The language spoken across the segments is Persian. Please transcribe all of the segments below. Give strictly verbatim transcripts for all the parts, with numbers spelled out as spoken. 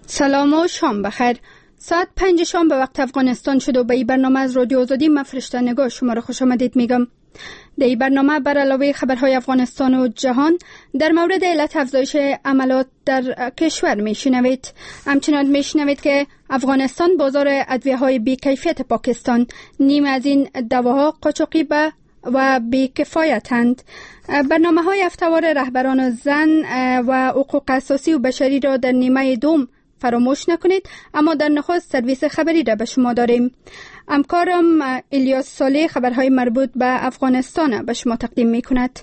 سلام و شام بخیر. ساعت پنج شام به وقت افغانستان شد و به این برنامه از رادیو آزادی من فرشته نگاه شما را خوش آمدید میگم. در این برنامه بر علاوه خبرهای افغانستان و جهان در مورد علت افزایش عملیات در کشور میشنوید. همچنان میشنوید که افغانستان بازار ادویه‌های بی‌کیفیت پاکستان، نیم از این دواها قاچاقی به و بی‌کفایتند. برنامه‌های هفته‌وار رهبران زن و حقوق اساسی و بشری را در نیمه دوم فراموش نکنید، اما در نخست سرویس خبری را به شما داریم. همکارم الیاس صالح خبرهای مربوط به افغانستان به شما تقدیم می کند.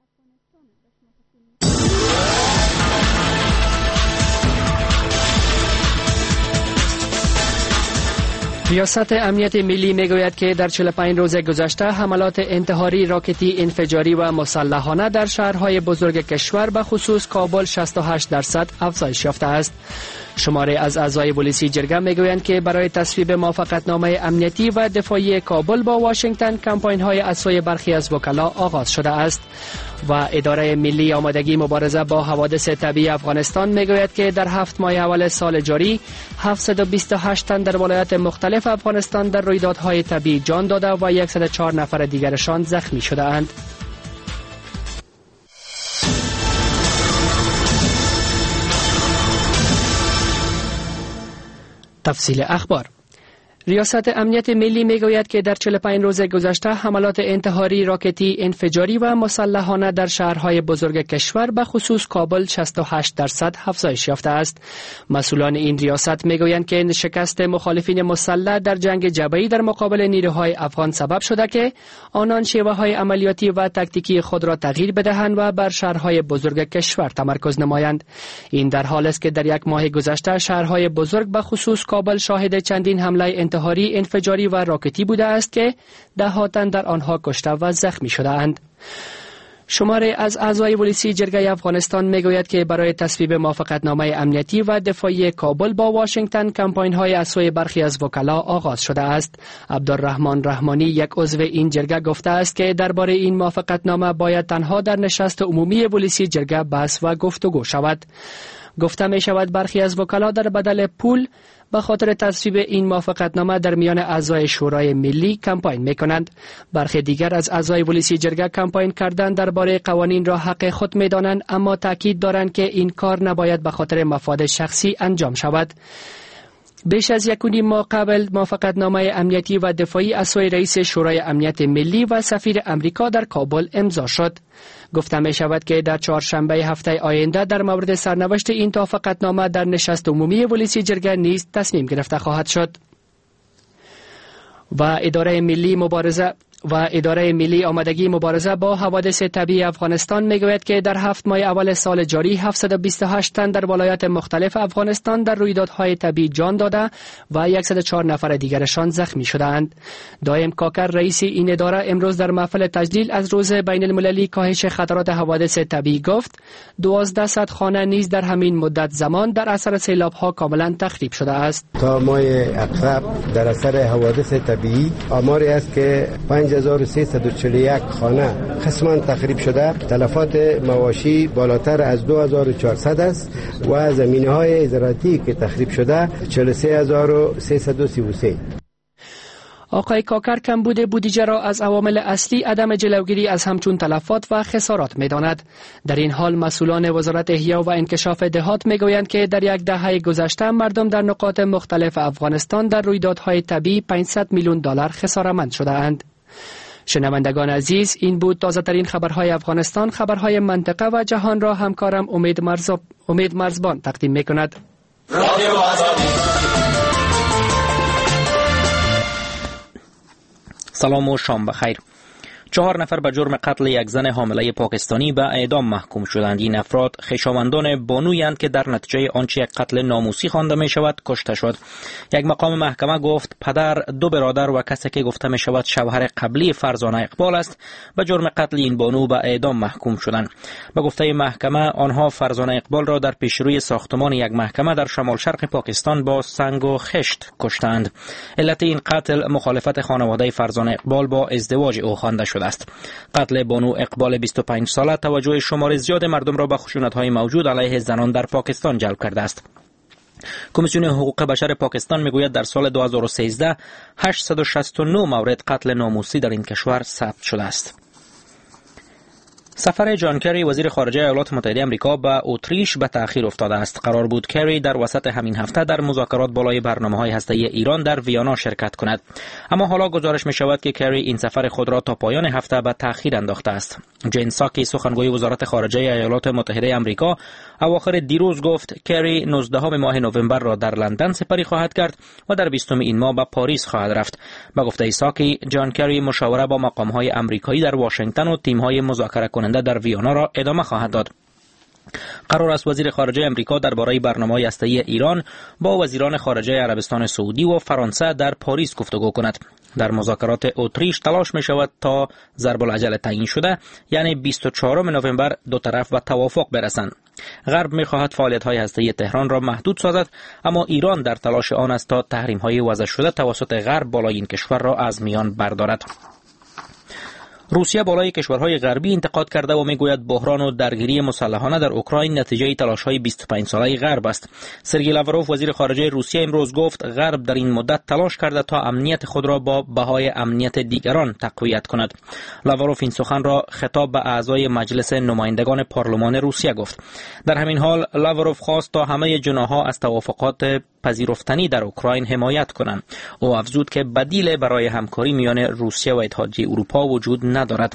ریاست امنیت ملی میگوید که در چهل و پنج روز گذشته حملات انتحاری، راکتی، انفجاری و مسلحانه در شهرهای بزرگ کشور به خصوص کابل شصت و هشت درصد افزایش یافته است. شماره از اعضای پلیسی جرگه میگویند که برای تصویب موافقتنامه امنیتی و دفاعی کابل با واشنگتن کمپاین‌های از سوی برخی از وکلا آغاز شده است. و اداره ملی آمادگی مبارزه با حوادث طبیعی افغانستان میگوید که در هفت ماه اول سال جاری هفتصد و بیست و هشت تن در ولایات مختلف افغانستان در رویدادهای طبیعی جان داده و صد و چهار نفر دیگرشان زخمی شده اند. تفصیل اخبار. ریاست امنیت ملی میگوید که در چهل و پنج روز گذشته حملات انتحاری، راکتی، انفجاری و مسلحانه در شهرهای بزرگ کشور به خصوص کابل شصت و هشت درصد افزایش یافته است. مسئولان این ریاست میگویند که شکست مخالفین مسلح در جنگ جبهه‌ای در مقابل نیروهای افغان سبب شده که آنان شیوه‌های عملیاتی و تاکتیکی خود را تغییر بدهند و بر شهرهای بزرگ کشور تمرکز نمایند. این در حالی است که در یک ماه گذشته شهرهای بزرگ به خصوص کابل شاهد چندین حمله انتحاری، انفجاری و راکتی بوده است که ده‌ها تن در آنها کشته و زخمی شده اند. شماره از اعضای پلیسی جرگه افغانستان میگوید که برای تصویب موافقتنامه امنیتی و دفاعی کابل با واشنگتن کمپاین‌های از سوی برخی از وکلا آغاز شده است. عبدالرحمن رحمانی، یک عضو این جرگه، گفته است که درباره این موافقتنامه باید تنها در نشست عمومی پلیسی جرگه بحث و گفتگو شود. گفته می شود برخی از وکلا در بدل پول به خاطر تصویب این موافقتنامه در میان اعضای شورای ملی کمپاین می کنند. برخی دیگر از اعضای پلیسی جرگه کمپاین کردن درباره قوانین را حق خود می دانند، اما تاکید دارند که این کار نباید به خاطر مفاد شخصی انجام شود. بیش از یک و نیم ماه قبل موافقتنامه امنیتی و دفاعی از سوی رئیس شورای امنیت ملی و سفیر امریکا در کابل امضا شد. گفته می شود که در چهارشنبه هفته آینده در مورد سرنوشت این موافقتنامه در نشست عمومی پلیسی جرگه نیز تصمیم گرفته خواهد شد. و اداره ملی مبارزه و اداره ملی آمادگی مبارزه با حوادث طبیعی افغانستان میگوید که در هفت ماه اول سال جاری هفتصد و بیست و هشت تن در ولایات مختلف افغانستان در رویدادهای طبیعی جان داده و صد و چهار نفر دیگرشان زخمی شده‌اند. دایم کاکر، رئیس این اداره، امروز در محفل تجلیل از روز بین المللی کاهش خطرات حوادث طبیعی گفت دوازده صد خانه نیز در همین مدت زمان در اثر سیلاب‌ها کاملا تخریب شده است. تا ماه اقرب در اثر حوادث طبیعی آماری است که پنج هزار و سیصد و چهل و یک خانه قسما تخریب شده، تلفات مواشی بالاتر از دو هزار و چهارصد است و زمینه‌های زراعتی که تخریب شده چهل و سه هزار و سیصد و سی و سه. آقای کاکر کمبود بودجه را از عوامل اصلی عدم جلوگیری از همچون تلفات و خسارات می‌داند. در این حال مسئولان وزارت احیا و انکشاف دهات می‌گویند که در یک دهه گذشته مردم در نقاط مختلف افغانستان در رویدادهای طبیعی پانصد میلیون دلار خسارتمند شده‌اند. شنوندگان عزیز، این بود تازه ترین خبرهای افغانستان. خبرهای منطقه و جهان را همکارم امید مرزب امید مرزبان تقدیم می‌کند. سلام و شام بخیر. چهار نفر به جرم قتل یک زن حامله پاکستانی به اعدام محکوم شدند. این افراد خویشاوندان بانویند که در نتیجه آنچه یک قتل ناموسی خوانده می شود کشته شد. یک مقام محکمه گفت پدر، دو برادر و کسی که گفته می شود شوهر قبلی فرزانه اقبال است به جرم قتل این بانو به اعدام محکوم شدند. به گفته محکمه آنها فرزانه اقبال را در پیشروی ساختمان یک محکمه در شمال شرق پاکستان با سنگ و خشت کشتند. علت این قتل مخالفت خانواده فرزانه اقبال با ازدواج او خوانده شد است. قتل بانو اقبال بیست و پنج ساله توجه شمار زیاد مردم را به خشونت‌های موجود علیه زنان در پاکستان جلب کرده است. کمیسیون حقوق بشر پاکستان میگوید در سال دو هزار و سیزده هشتصد و شصت و نه مورد قتل ناموسی در این کشور ثبت شده است. سفر جان کری وزیر خارجه ایالات متحده آمریکا به اتریش به تأخیر افتاده است. قرار بود کری در وسط همین هفته در مذاکرات بالای برنامه‌های هسته‌ای ایران در ویانا شرکت کند، اما حالا گزارش می شود که کری این سفر خود را تا پایان هفته به تأخیر انداخته است. جین ساکی سخنگوی وزارت خارجه ایالات متحده آمریکا اواخر دیروز گفت کری نوزدهم ماه نوامبر را در لندن سپری خواهد کرد و در بیستم این ماه به پاریس خواهد رفت. به گفته ساکی، جان کری مشاوره با مقام‌های آمریکایی در واشنگتن و تیم‌های مذاکره کننده در ویانا را ادامه خواهد داد. قرار است وزیر خارجه امریکا درباره برنامه‌های هسته‌ای ایران با وزیران خارجه عربستان سعودی و فرانسه در پاریس گفتگو کند. در مذاکرات اتریش تلاش می شود تا ضرب العجل تعیین شده، یعنی بیست و چهارم نوامبر دو طرف به توافق برسند. غرب می خواهد فعالیت‌های هسته‌ای تهران را محدود سازد، اما ایران در تلاش آن است تا تحریم‌های وضع شده توسط غرب بالای این کشور را از میان بردارد. روسیه بالای کشورهای غربی انتقاد کرده و میگوید بحران و درگیری مسلحانه در اوکراین نتیجه تلاش‌های بیست و پنج ساله غرب است. سرگئی لاوروف وزیر خارجه روسیه امروز گفت غرب در این مدت تلاش کرده تا امنیت خود را با بهای امنیت دیگران تقویت کند. لاوروف این سخن را خطاب به اعضای مجلس نمایندگان پارلمان روسیه گفت. در همین حال لاوروف خواست تا همه جناح‌ها از توافقات پذیرفتنی در اوکراین حمایت کنند. او افزود که بدیل برای همکاری میان روسیه و اتحادیه اروپا وجود ندارد.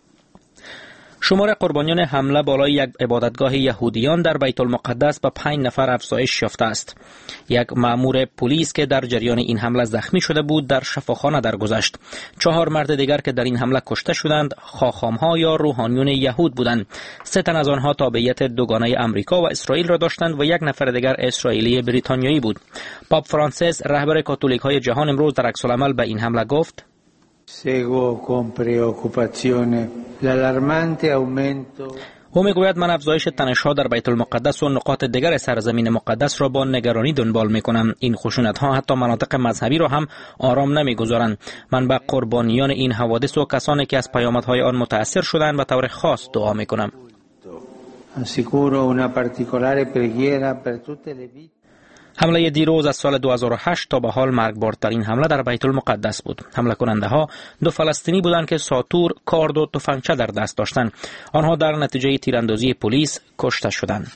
شمار قربانیان حمله بالای یک عبادتگاه یهودیان در بیت المقدس به پنج نفر افزایش یافته است. یک مأمور پلیس که در جریان این حمله زخمی شده بود در شفاخانه درگذشت. چهار مرد دیگر که در این حمله کشته شدند خاخام‌ها یا روحانیون یهود بودند. سه تن از آنها تابعیت دوگانه آمریکا و اسرائیل را داشتند و یک نفر دیگر اسرائیلی بریتانیایی بود. پاپ فرانسیس رهبر کاتولیک‌های جهان امروز در عکس‌العمل به این حمله گفت: Seguo con preoccupazione l'allarmante aumento. او میگوید من افزایش تنش‌ها در بیت المقدس و نقاط دیگر سرزمین مقدس را با نگرانی دنبال می‌کنم. این خشونت‌ها حتی مناطق مذهبی را هم آرام نمی‌گذارند. من به قربانیان این حوادث و کسانی که از پیامدهای آن متأثر شدند به طور خاص دعا می‌کنم. Assicuro una particolare preghiera per tutte le vittime. حمله دیروز از سال دو هزار و هشت تا به حال مرگبارترین حمله در بیت المقدس بود. حمله کننده ها دو فلسطینی بودند که ساطور، کارد و تفنگچه در دست داشتند. آنها در نتیجه تیراندازی پلیس کشته شدند.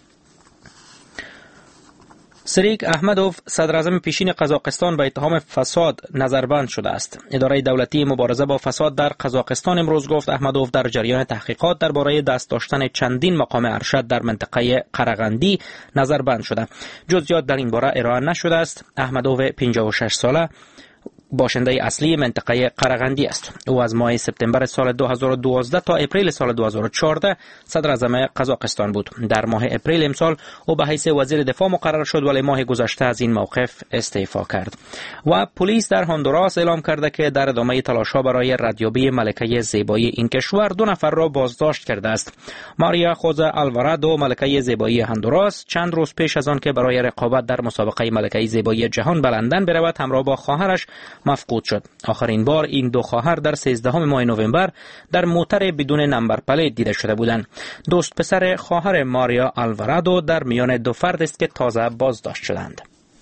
سریک احمدوف صدر اعظم پیشین قزاقستان به اتهام فساد نظربند شده است. اداره دولتی مبارزه با فساد در قزاقستان امروز گفت احمدوف در جریان تحقیقات درباره دست داشتن چندین مقام ارشد در منطقه قرغندی نظربند شده. جزئیات در این باره ارائه نشده است. احمدوف پنجاه و شش ساله باشنده اصلی منطقه قرغندی است. او از ماه سپتامبر سال دو هزار و دوازده تا اپریل سال دو هزار و چهارده صدر اعظم قزاقستان بود. در ماه اپریل امسال او به حیث وزیر دفاع مقرر شد ولی ماه گذشته از این موقف استعفا کرد. و پلیس در هندوراس اعلام کرده که در ادامه تلاش‌ها برای ردیابی ملکه زیبایی این کشور دو نفر را بازداشت کرده است. ماریا خوزا آلوارادو ملکه زیبایی هندوراس چند روز پیش از آن که برای رقابت در مسابقه ملکه زیبایی جهان به لندن برود همراه با خواهرش مفقود شد. آخرین بار این دو خواهر در سیزدهم ماه نوامبر در موتر بدون نمبر پلیت دیده شده بودند. دوست پسر خواهر ماریا آلوارادو در میان دو فرد است که تازه بازداشت شدند.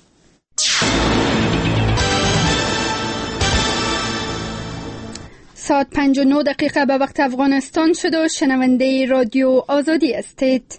ساعت پنج و نه دقیقه به وقت افغانستان شد و شنونده رادیو آزادی هستید.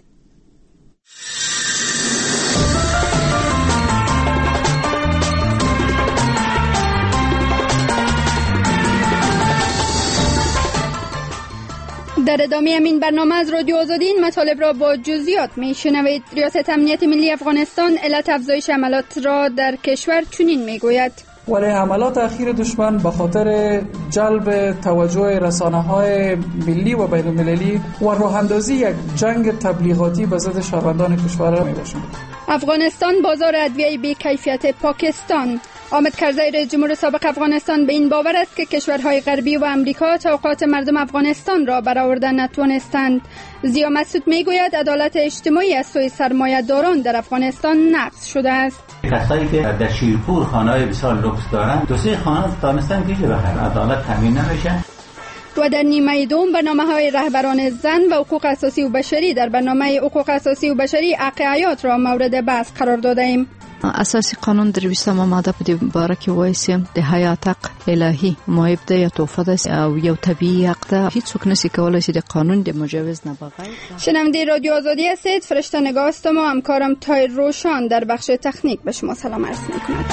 در ادامه این برنامه از رادیو آزادی این مطالب را با جزئیات میشنوید. ریاست امنیت ملی افغانستان علت افزایش حملات را در کشور چنین میگوید: ولی حملات اخیر دشمن به خاطر جلب توجه رسانه‌های ملی و بین‌المللی و راه اندازی یک جنگ تبلیغاتی به ضد شهروندان کشور میباشد. افغانستان بازار ادویه بی کیفیت پاکستان. حامد کرزی رئیس جمهور سابق افغانستان به این باور است که کشورهای غربی و امریکا توقعات مردم افغانستان را برآورده نتوانستند. ضیا مسعود میگوید عدالت اجتماعی از سوی سرمایه‌داران در افغانستان نقض شده است. کسایی که در شیرپور خانه‌های بسیار لوکس دارند دو سه خانه دانستن که بخرن عدالت تامین نمیشه. و در نیمه دوم برنامه‌های رهبران زن و حقوق اساسی و بشری در برنامه حقوق اساسی و بشری حق حیات را مورد بحث قرار داده‌ایم. اساسی قانون در بیستم ماده په دې باره کې وایي د حیات حق الهي معیب ده یا تحفه ده او یو طبیعي حق ده. هیڅوک نشي کولای چې د قانون د مجوز نه بغیر. شنونده رادیو آزادی هستید. فرشته نگاه است و همکارم تایر روشان در بخش تکنیک به شما سلام عرض می‌کند.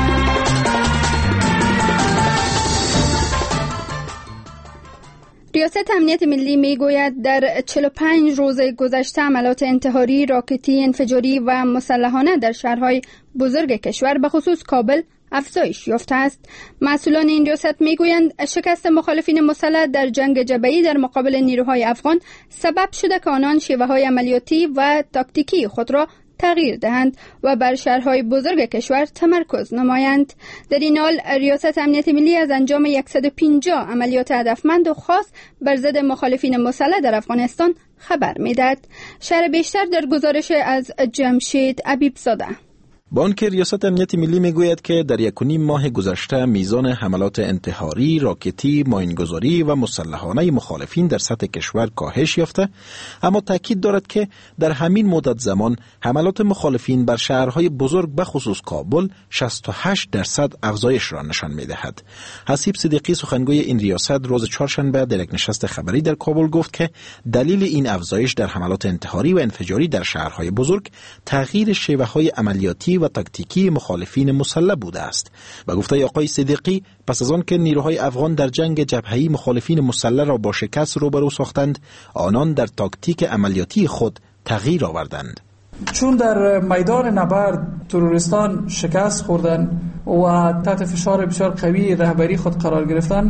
ریاست امنیت ملی میگوید در چهل و پنج روز گذشته عملات انتحاری، راکتی، انفجاری و مسلحانه در شهرهای بزرگ کشور به خصوص کابل افزایش یافته است. مسئولان این ریاست میگویند شکست مخالفین مسلح در جنگ جبهه‌ای در مقابل نیروهای افغان سبب شده که آنان شیوه‌های عملیاتی و تاکتیکی خود را تغییر دهند و بر شهرهای بزرگ کشور تمرکز نمایند. در این حال ریاست امنیت ملی از انجام صد و پنجاه عملیات هدفمند و خاص بر ضد مخالفین مسلح در افغانستان خبر می‌دهد. شرح بیشتر در گزارش از جمشید عبیبزاده. بانک ریاست امنیت ملی میگوید که در یک و نیم ماه گذشته میزان حملات انتحاری، راکتی، ماینگذاری و مسلحانه مخالفین در سطح کشور کاهش یافته، اما تاکید دارد که در همین مدت زمان حملات مخالفین بر شهرهای بزرگ به خصوص کابل شصت و هشت درصد افزایش را نشان میدهد. حسیب صدیقی سخنگوی این ریاست روز چهارشنبه در یک نشست خبری در کابل گفت که دلیل این افزایش در حملات انتحاری و انفجاری در شهرهای بزرگ تغییر شیوه‌های عملیاتی و تاکتیکی مخالفین مسلح بوده است. به گفته آقای صدیقی، پس از آن که نیروهای افغان در جنگ جبهه‌ای مخالفین مسلح را با شکست روبرو ساختند، آنان در تاکتیک عملیاتی خود تغییر آوردند. چون در میدان نبرد تروریستان شکست خوردن و تحت فشار بسیار قوی رهبری خود قرار گرفتن،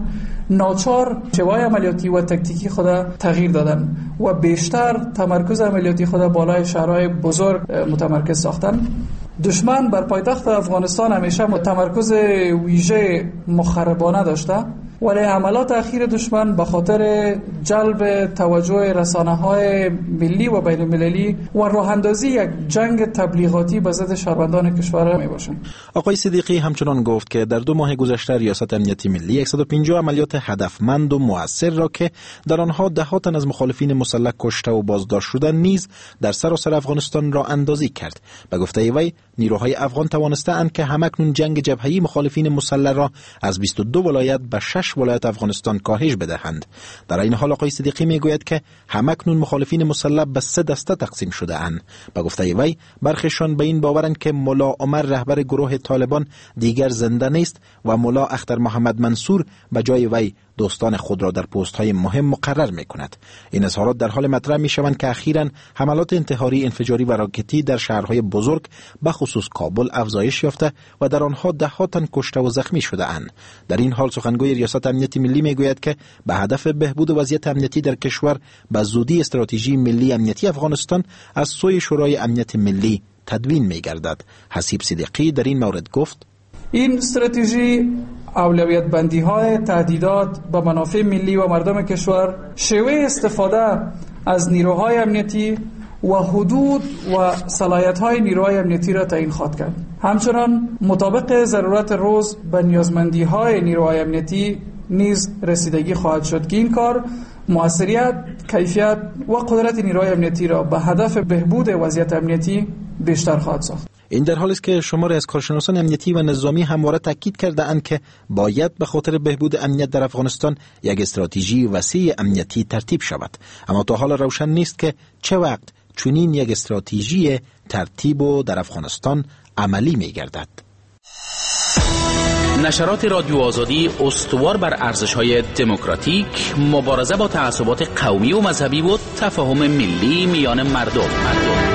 ناچار شیوه عملیاتی و تاکتیکی خود تغییر دادن و بیشتر تمرکز عملیاتی خود بالای شهرهای بزرگ متمرکز ساختن. دشمن بر پایتخت افغانستان همیشه تمرکز ویژه مخربانه داشته، ولی حملات اخیر دشمن به خاطر جلب توجه رسانه‌های ملی و بین المللی و راه اندازی یک جنگ تبلیغاتی به ضد شهروندان کشور می باشند. آقای صدیقی همچنان گفت که در دو ماه گذشته ریاست امنیت ملی صد و پنجاه عملیات هدفمند و مؤثر را که در آنها ده تن از مخالفین مسلح کشته و بازداشت شدن نیز در سراسر افغانستان را اندازی کرد. به گفته وی، نیروهای افغان توانسته‌اند که همکنون جنگ جبهه‌ای مخالفین مسلح را از بیست و دو ولایت به شش ولایت افغانستان کاهش بدهند. در این حال آقای صدیقی میگوید که همکنون مخالفین مسلح به سه دسته تقسیم شده اند. به گفته وی، برخیشان به این باورند که ملا عمر رهبر گروه طالبان دیگر زنده نیست و ملا اختر محمد منصور به جای وی دوستان خود را در پست‌های مهم مقرر می‌کند. این اظهارات در حال مطرح می‌شوند که اخیراً حملات انتحاری، انفجاری و راکتی در شهرهای بزرگ به خصوص کابل افزایش یافته و در آنها ده تن کشته و زخمی شده اند. در این حال سخنگوی ریاست امنیت ملی میگوید که به هدف بهبود وضعیت امنیتی در کشور به زودی استراتژی ملی امنیتی افغانستان از سوی شورای امنیت ملی تدوین می‌گردد. حسیب صدیقی در این مورد گفت: این استراتژی اولویت بندی های تهدیدات به منافع ملی و مردم کشور، شیوه استفاده از نیروهای امنیتی و حدود و صلاحیت های نیروهای امنیتی را تعیین خواهد کرد. همچنان مطابق ضرورت روز به نیازمندی های نیروهای امنیتی نیز رسیدگی خواهد شد که این کار موثریت، کیفیت و قدرت نیروهای امنیتی را به هدف بهبود وضعیت امنیتی بیشتر خواهد ساخت. این در حالی است که شماری از کارشناسان امنیتی و نظامی همواره تاکید کرده اند که باید به خاطر بهبود امنیت در افغانستان یک استراتژی وسیع امنیتی ترتیب شود، اما تا حال روشن نیست که چه وقت چنین یک استراتژی ترتیب و در افغانستان عملی می گردد. نشرات رادیو آزادی استوار بر ارزش‌های دموکراتیک، مبارزه با تعصبات قومی و مذهبی و تفاهم ملی میان مردم. مردم.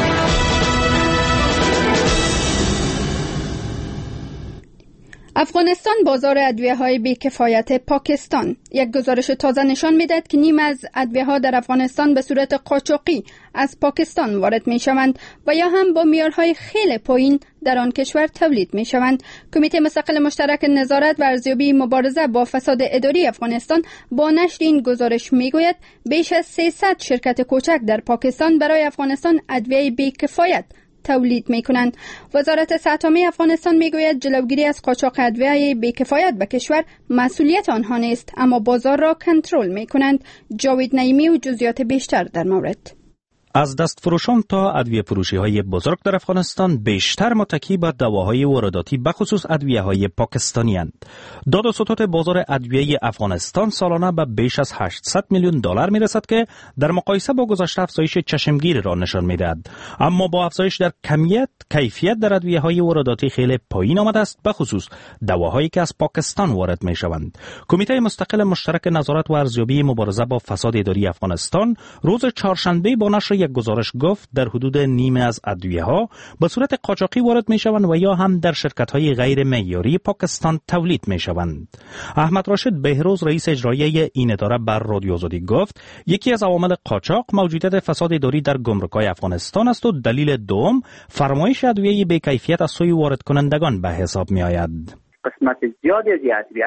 افغانستان بازار ادویه‌های بی‌کفایت پاکستان. یک گزارش تازه نشان می‌دهد که نیم از ادویه‌ها در افغانستان به صورت قاچاقی از پاکستان وارد می‌شوند و یا هم با معیارهای خیلی پایین در آن کشور تولید می‌شوند. کمیته مستقل مشترک نظارت و ارزیابی مبارزه با فساد اداری افغانستان با نشر این گزارش می‌گوید بیش از سیصد شرکت کوچک در پاکستان برای افغانستان ادویه بی‌کفایت تولید میکنند. وزارت صحت عامه افغانستان میگوید جلوگیری از قاچاق ادویه بی‌کفایت به کشور مسئولیت آنها نیست، اما بازار را کنترل میکنند. جاوید نعیمی و جزئیات بیشتر در مورد. از دست فروشان تا ادویه فروشی های بزرگ در افغانستان بیشتر متکی به دواهای وارداتی بخصوص ادویه های پاکستانی اند. داد و ستد بازار ادویه افغانستان سالانه به بیش از هشتصد میلیون دلار می رسد که در مقایسه با گذشته افزایش چشمگیر را نشان می دهد. اما با افزایش در کمیت کیفیت در ادویه های وارداتی خیلی پایین آمده است، بخصوص دواهایی که از پاکستان وارد می شوند. کمیته مستقل مشترک نظارت و ارزیابی مبارزه با فساد اداری افغانستان روز چهارشنبه با نشر یک گزارش گفت در حدود نیمه از ادویه ها به صورت قاچاقی وارد می شوند و یا هم در شرکت های غیر معیاری پاکستان تولید می شوند. احمد راشد بهروز رئیس اجرایی این اداره بر رادیو آزادی گفت یکی از عوامل قاچاق موجودیت فساد اداری در گمرک‌های افغانستان است و دلیل دوم فرمایش ادویه بی کیفیت از سوی وارد کنندگان به حساب می آید. قسمت زیادی از ادویه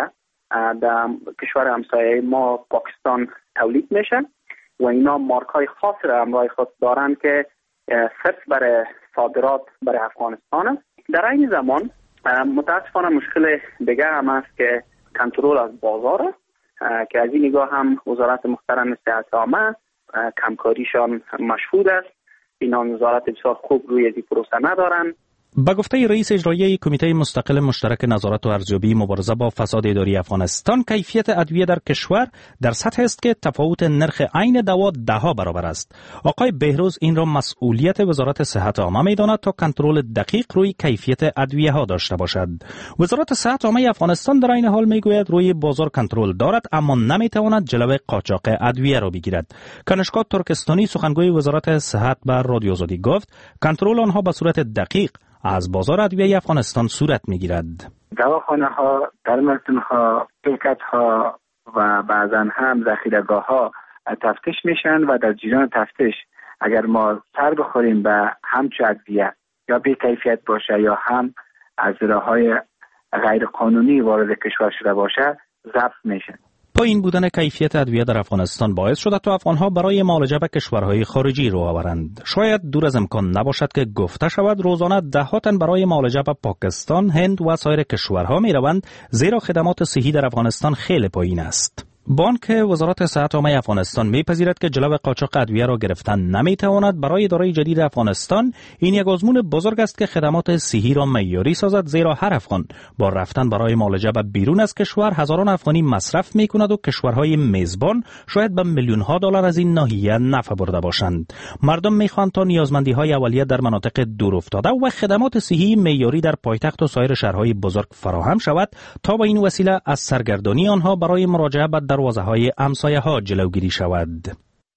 در کشور همسایه ما پاکستان تولید میشن و اینا مارک های خاص را همراه خود دارند که صرف برای صادرات برای افغانستان است. در این زمان متاسفانه مشکل دیگه هم است که کنترل از بازار است که از این نگاه هم وزارت محترم صحت عامه کمکاریشان مشهود است. اینا نظارت بسیار خوب روی این پروسه ندارند. با گفته رئیس اجرایی کمیته مستقل مشترک نظارت و ارزیابی مبارزه با فساد اداری افغانستان، کیفیت ادویه در کشور در سطح است که تفاوت نرخ عین دوا ده ها برابر است. آقای بهروز این را مسئولیت وزارت صحت عامه می‌داند تا کنترل دقیق روی کیفیت ادویه ها داشته باشد. وزارت صحت عامه افغانستان در این حال میگوید روی بازار کنترل دارد اما نمیتواند جلوی قاچاق ادویه را بگیرد. کنشگاه ترکستانی سخنگوی وزارت صحت بر رادیو آزادی گفت کنترل آنها به صورت دقیق از بازار ادویه افغانستان صورت میگیرد. دواخانه ها، درملتون ها، پیکت ها و بعضا هم ذخیره‌گاه ها تفتیش میشن و در جریان تفتیش اگر ما سر بخوریم به همچو ادویه یا بی کیفیت باشه یا هم از راه‌های غیر قانونی وارد کشور شده باشه ضبط میشن. پایین بودن کیفیت ادویه در افغانستان باعث شده تا افغانها برای معالجه به کشورهای خارجی رو آورند. شاید دور از امکان نباشد که گفته شود روزانه ده ها تن برای معالجه به پاکستان، هند و سایر کشورها می روند، زیرا خدمات صحی در افغانستان خیلی پایین است. بانک وزارت صحت عامه افغانستان میپذیرد که جلو قاچاق ادویه را گرفتن نمیتواند. برای اداره جدید افغانستان این یک آزمون بزرگ است که خدمات صحی را معیاری سازد، زیرا هر افغان با رفتن برای معالجه به بیرون از کشور هزاران افغانی مصرف میکند و کشورهای میزبان شاید به میلیون ها دلار از این ناحیه نفع برده باشند. مردم میخواهند تا نیازمندی های اولیه در مناطق دور افتاده و خدمات صحی معیاری در پایتخت و سایر شهرهای بزرگ فراهم شود تا با این وسیله از سرگردانی آنها برای مراجعه به دروازه های همسایه ها جلوگیری شود.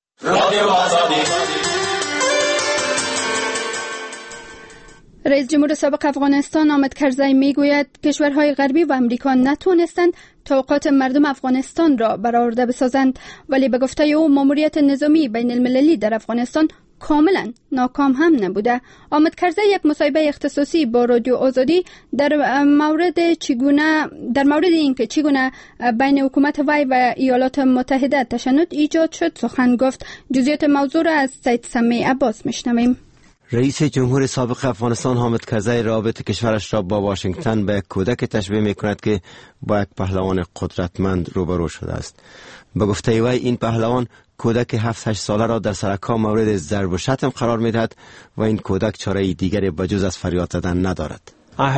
رئیس جمهور سابق افغانستان حامد کرزی میگوید کشورهای غربی و امریکا نتوانستند توقعات مردم افغانستان را برآورده بسازند، ولی به گفته او ماموریت نظامی بین المللی در افغانستان کاملا ناکام هم نبوده. حامد کرزی یک مصاحبه اختصاصی با رادیو آزادی در مورد چگونه در مورد اینکه چگونه بین حکومت وی و ایالات متحده تشنج ایجاد شد سخن گفت. جزئیات موضوع را از سید سمیع عباس میشنویم. رئیس جمهور سابق افغانستان حامد کرزی رابطه کشورش را با واشنگتن به کودک تشبیه می کند که با یک پهلوان قدرتمند روبرو شده است. به گفته وی این پهلوان کودک هفت هشت ساله را در سرکا مورد ضرب و شتم قرار می دهد و این کودک چاره دیگری بجز از فریاد زدن ندارد.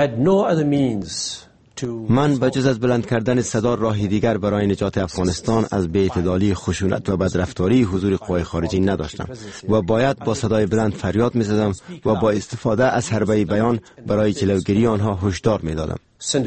من بجز از بلند کردن صدا راهی دیگر برای نجات افغانستان از بی‌اعتدالی، خشونت و بدرفتاری حضور قوای خارجی نداشتم و باید با صدای بلند فریاد می زدم و با استفاده از حربه بیان برای جلوگیری آنها هشدار می دادم.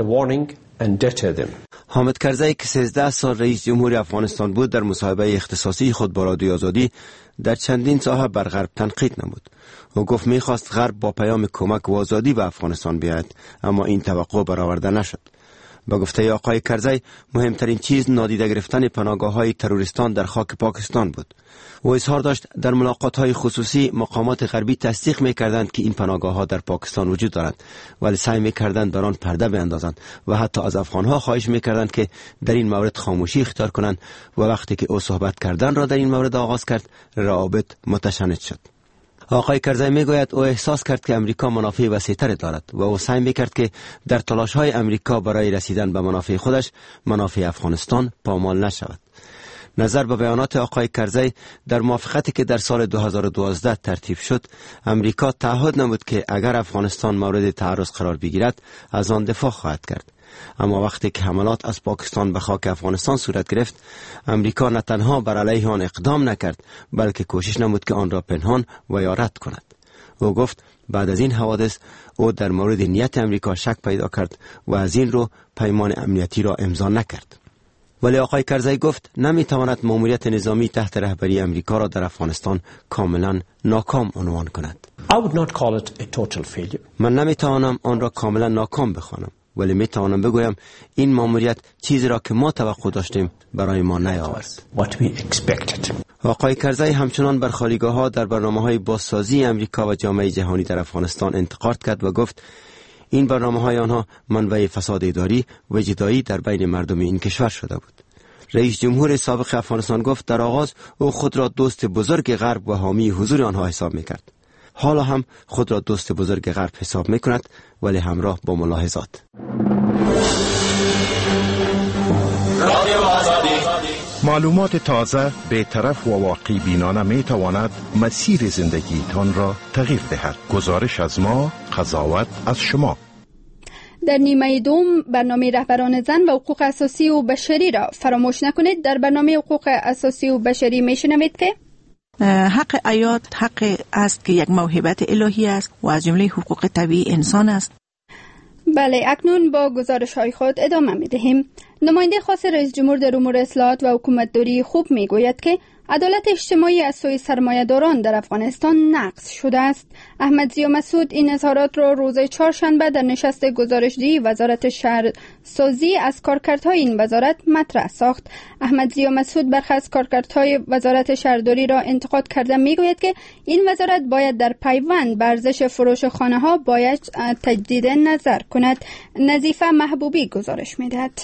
حامد کرزی که سیزده سال رئیس جمهور افغانستان بود در مصاحبه اختصاصی خود با رادیو آزادی در چندین ساحه بر غرب تنقید نمود. او گفت می‌خواست غرب با پیام کمک و آزادی به افغانستان بیاید، اما این توقع برآورده نشد. با گفته آقای کرزی مهمترین چیز نادیده گرفتن پناهگاه‌های تروریستان در خاک پاکستان بود. او اظهار داشت در ملاقات‌های خصوصی مقامات غربی تصدیق می‌کردند که این پناهگاه‌ها در پاکستان وجود دارند، ولی سعی می‌کردند در آن پرده بیندازند و حتی از افغان‌ها خواهش می‌کردند که در این مورد خاموشی اختیار کنند و وقتی که او صحبت کردن را در این مورد آغاز کرد روابط متشنج شد. آقای کرزی میگوید او احساس کرد که امریکا منافع وسیع‌تری دارد و او سعی می‌کرد که در تلاش‌های امریکا برای رسیدن به منافع خودش منافع افغانستان پامال نشود. نظر به بیانات آقای کرزی در موافقتی که در سال دو هزار و دوازده ترتیب شد، امریکا تعهد نمود که اگر افغانستان مورد تعرض قرار بگیرد از آن دفاع خواهد کرد. اما وقتی که حملات از پاکستان به خاک افغانستان صورت گرفت، امریکا نه تنها بر علیه آن اقدام نکرد، بلکه کوشش نمود که آن را پنهان و یا رد کند. او گفت بعد از این حوادث او در مورد نیت امریکا شک پیدا کرد و از این رو پیمان امنیتی را امضا نکرد. ولی آقای کرزی گفت نمیتواند ماموریت نظامی تحت رهبری امریکا را در افغانستان کاملا ناکام عنوان کند. I would not call it a total failure. من نمیتوانم آن را کاملا ناکام بخوانم، ولی میتوانم بگویم این ماموریت چیزی را که ما توقع داشتیم برای ما نیاورد. What we expected. آقای کرزی همچنان بر خالیگاه‌ها در برنامه‌های بازسازی امریکا و جامعه جهانی در افغانستان انتقاد کرد و گفت این برنامه‌های آنها منبع فساد اداری و جدایی در بین مردم این کشور شده بود. رئیس جمهور سابق افغانستان گفت در آغاز او خود را دوست بزرگ غرب و حامی حضور آنها حساب می‌کرد. حالا هم خود را دوست بزرگ غرب حساب می‌کند، ولی همراه با ملاحظات. معلومات تازه، بی‌طرف و واقعی بینانه می تواند مسیر زندگیتان را تغییر دهد. گزارش از ما، قضاوت از شما. در نیمه دوم برنامه رهبران زن و حقوق اساسی و بشری را فراموش نکنید. در برنامه حقوق اساسی و بشری میشنوید که حق حیات حق است که یک موهبت الهی است و از جمله حقوق طبیعی انسان است. بله، اکنون با گزارش های خود ادامه می دهیم. نماینده خاص رئیس جمهور در امور اصلاحات و حکومتداری خوب می گوید که عدالت اجتماعی از سوی سرمایه‌داران در افغانستان نقض شده است. احمد ضیا مسعود این اظهارات را روز چهارشنبه در نشست گزارشدهی وزارت شهرسازی از کارکردهای این وزارت مطرح ساخت. احمد ضیا مسعود برخی از کارکردهای وزارت شهرداری را انتقاد کرده میگوید که این وزارت باید در پیوند به ارزش فروش خانه‌ها باید تجدید نظر کند. نظیفه محبوبی گزارش می‌دهد.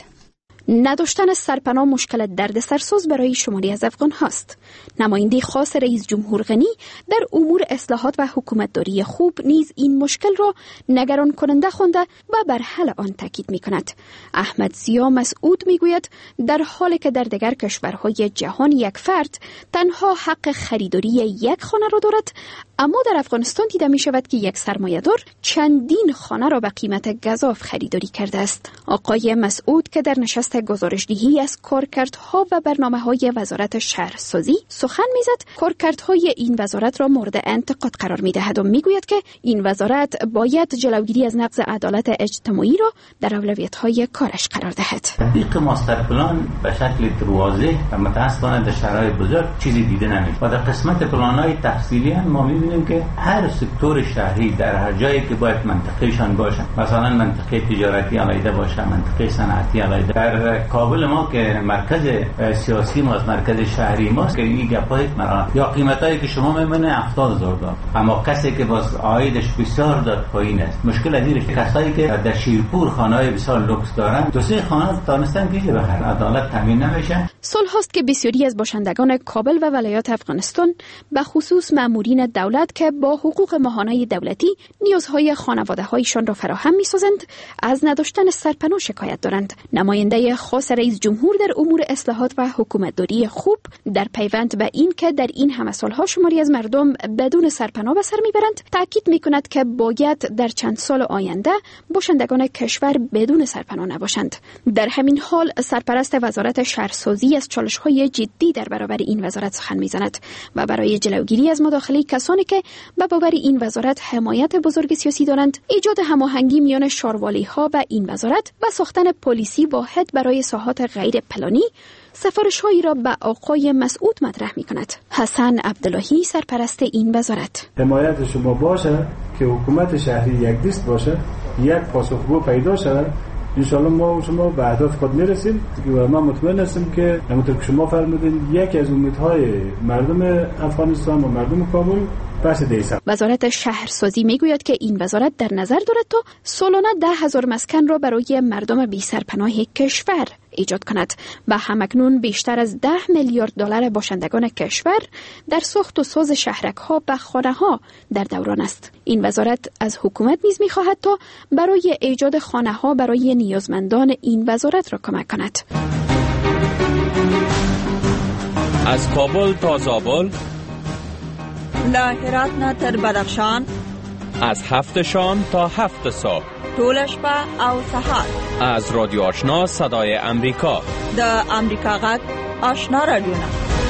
نداشتن سرپناه مشکل دردسرساز برای شماری از افغان هاست. نماینده خاص رئیس جمهور غنی در امور اصلاحات و حکومتداری خوب نیز این مشکل را نگران کننده خوانده و بر حل آن تاکید می کند. احمد ضیا مسعود می گوید در حالی که در دیگر کشورهای جهان یک فرد تنها حق خریداری یک خانه را دارد، اما در افغانستان دیده می شود که یک سرمایه‌دار چندین خانه را به قیمت گزاف خریداری کرده است. آقای مسعود که در نشست گزارشدهی از کارکردها و برنامه‌های وزارت شهرسازی سخن می‌زد، کارکردهای این وزارت را مورد انتقاد قرار می‌دهد و می‌گوید که این وزارت باید جلوگیری از نقض عدالت اجتماعی را در اولویت‌های کارش قرار دهد. تطبیق ماستر پلان به شکل واضح و متأسفانه در شهرهای بزرگ چیزی دیده نمی‌شود و در قسمت پلان‌های تفصیلی هم ما می‌بینیم که هر سکتور شهری در هر جایی که باید منطقه‌شان باشه، مثلا منطقه تجارتی علیحده باشه، منطقه صنعتی علیحده. در کابل ما که مرکز سیاسی ما از مرکز شهری ماست که این گپای مرا یا قیمتایی که شما می‌بینید هفتاد هزار دلار، اما کسی که باز عایدش بسیار داد پایین است. مشکل از اینه کسایی که در شیرپور خانه‌های بسیار لوکس دارن دو سه خانه دانستن که به هر عدالت تامین نمیشه. سال هاست که بسیاری از باشندگان کابل و ولایات افغانستان به خصوص مامورین دولت که با حقوق ماهانه دولتی نیازهای خانواده‌هایشان را فراهم می‌سازند از نداشتن سرپناه شکایت دارند. نماینده خاص رئیس جمهور در امور اصلاحات و حکومتداری خوب در پیوند به این که در این همه سالها شماری از مردم بدون سرپناه به سر میبرند تاکید میکند که باید در چند سال آینده باشندگان کشور بدون سرپناه نباشند. در همین حال سرپرست وزارت شهرسازی از چالش‌های جدی در برابر این وزارت سخن میزند و برای جلوگیری از مداخله کسانی که به باور این وزارت حمایت بزرگ سیاسی دارند، ایجاد هماهنگی میان شاروالی‌ها و این وزارت و ساختن پلیسی واحد برای ساحات غیر پلانی سفارش‌هایی را به آقای مسعود مطرح می‌کند. حسن عبداللهی سرپرست این وزارت: حمایت شما باشه که حکومت شهری یک دست باشه، یک پاسخگو پیدا شود، انشالله ما و شما به اهداف خود میرسیم و من مطمئن هستم که همونطور که شما فرمودین یکی از امیدهای مردم افغانستان و مردم کابل بحث دیسا. وزارت شهرسازی میگوید که این وزارت در نظر دارد تا سالانه ده هزار مسکن را برای مردم بی سرپناه کشور ایجاد کند و همکنون بیشتر از ده میلیارد دلار باشندگان کشور در ساخت و ساز شهرک‌ها و خانه‌ها در دوران است. این وزارت از حکومت نیز می‌خواهد تا برای ایجاد خانه‌ها برای نیازمندان این وزارت را کمک کند. از کابل تا زابل، له هرات نه تر بدخشان، از هفت شام تا هفت صبح، ټول شپه او سهار. از رادیو آشنا صدای امریکا، د امریکا غږ آشنا رادیونا.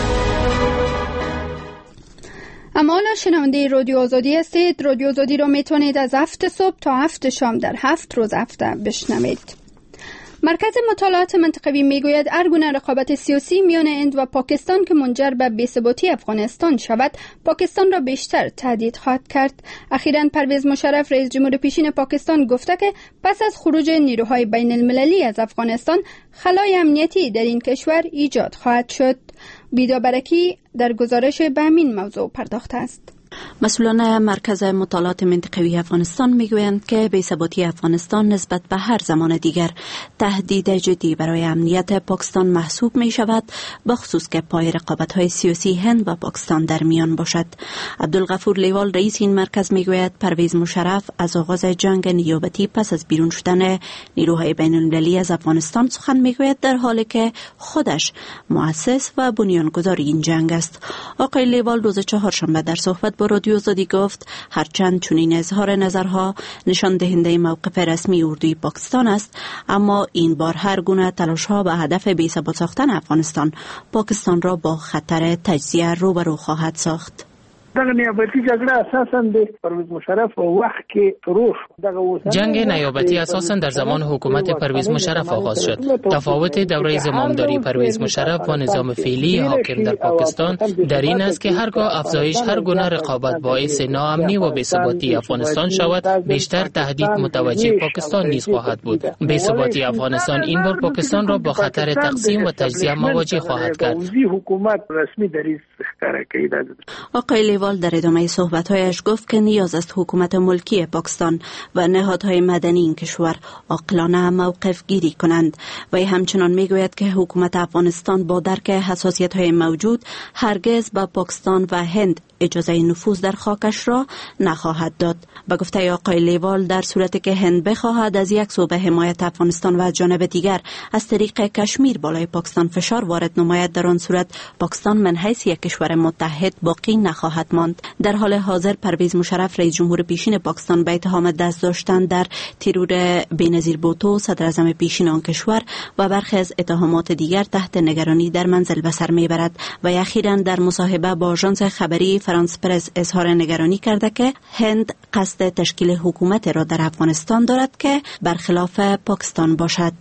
اما حالا شنونده رادیو آزادی هستید. رادیو آزادی را میتونید از هفت صبح تا هفت شام در هفت روز هفته بشنوید. مرکز مطالعات منطقوی میگوید هر گونه رقابت سیاسی میان هند و پاکستان که منجر به بی‌ثباتی افغانستان شود، پاکستان را بیشتر تهدید خواهد کرد. اخیراً پرویز مشرف رئیس جمهور پیشین پاکستان گفته که پس از خروج نیروهای بین المللی از افغانستان، خلای امنیتی در این کشور ایجاد خواهد شد. بیدا برکی در گزارش به همین موضوع پرداخته است. مسئولان مرکز مطالعات منطقوی افغانستان میگویند که بی‌ثباتی افغانستان نسبت به هر زمان دیگر تهدید جدی برای امنیت پاکستان محسوب می شود، بخصوص که پای رقابت‌های سیاسی هند و پاکستان در میان باشد. عبدالغفور لیوال رئیس این مرکز میگوید پرویز مشرف از آغاز جنگ نیابتی پس از بیرون شدن نیروهای بین‌المللی از افغانستان سخن میگوید، در حالی که خودش مؤسس و بنیانگذار این جنگ است. آقای لیوال روز چهارشنبه در صحبت با رادیو آزادی گفت هرچند چنین اظهار نظرها نشان دهنده موقف رسمی اردوی پاکستان است، اما این بار هر گونه تلاش‌ها به هدف بی‌ثبات ساختن افغانستان پاکستان را با خطر تجزیه روبرو خواهد ساخت. دغه نیابتي جګړه اساساً د پرویز مشرف وخت کې شروع شو. جنگ نیابتی اساساً در زمان حکومت پرویز مشرف آغاز شد. تفاوت دوره زمامداری پرویز مشرف و نظام فعلی حاکم در پاکستان در این است که هرگاه افزایش هر گونه رقابت باعث ناامنی و بی‌ثباتی افغانستان شود، بیشتر تهدید متوجه پاکستان نیز خواهد بود. بی‌ثباتی افغانستان این بار پاکستان را با خطر تقسیم و تجزیه مواجه خواهد کرد. حکومت رسمی در این ښکاره کوي. آقای لیوال در ادامه صحبت‌هایش گفت که نیاز است حکومت ملکی پاکستان و نهادهای مدنی این کشور عاقلانه موقف گیری کنند و همچنان میگوید که حکومت افغانستان با درک حساسیت‌های موجود هرگز به پاکستان و هند اجازه نفوذ در خاکش را نخواهد داد. به گفته آقای لیوال در صورتی که هند بخواهد از یک سو به حمایت افغانستان و از جانب دیگر از طریق کشمیر بالای پاکستان فشار وارد نماید، در آن صورت پاکستان من حیث یک کشور متحد باقی نخواهد ماند. در حال حاضر پرویز مشرف رئیس جمهور پیشین پاکستان به اتهام دست داشتن در ترور بینظیر بوتو صدر اعظم پیشین آن کشور و برخی از اتهامات دیگر تحت نگرانی در منزل به سر میبرد و اخیراً در مصاحبه با آژانس خبری فرانس پرس اظهار نگرانی کرده که هند قصد تشکیل حکومت را در افغانستان دارد که برخلاف پاکستان باشد.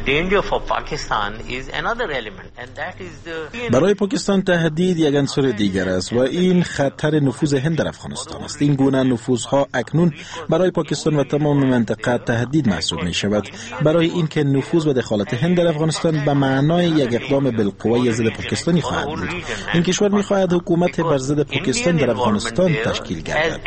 برای پاکستان تهدید یک عنصر دیگر است و این خطر نفوذ هند در افغانستان است. این گونه نفوذها اکنون برای پاکستان و تمام منطقه تهدید محسوب می شود، برای اینکه نفوذ و دخالت هند در افغانستان به معنای یک اقدام بالقوه ضد پاکستانی خواهد بود. این کشور می خواهد حکومت بر ضد پاکستان در افغانستان تشکیل گردد.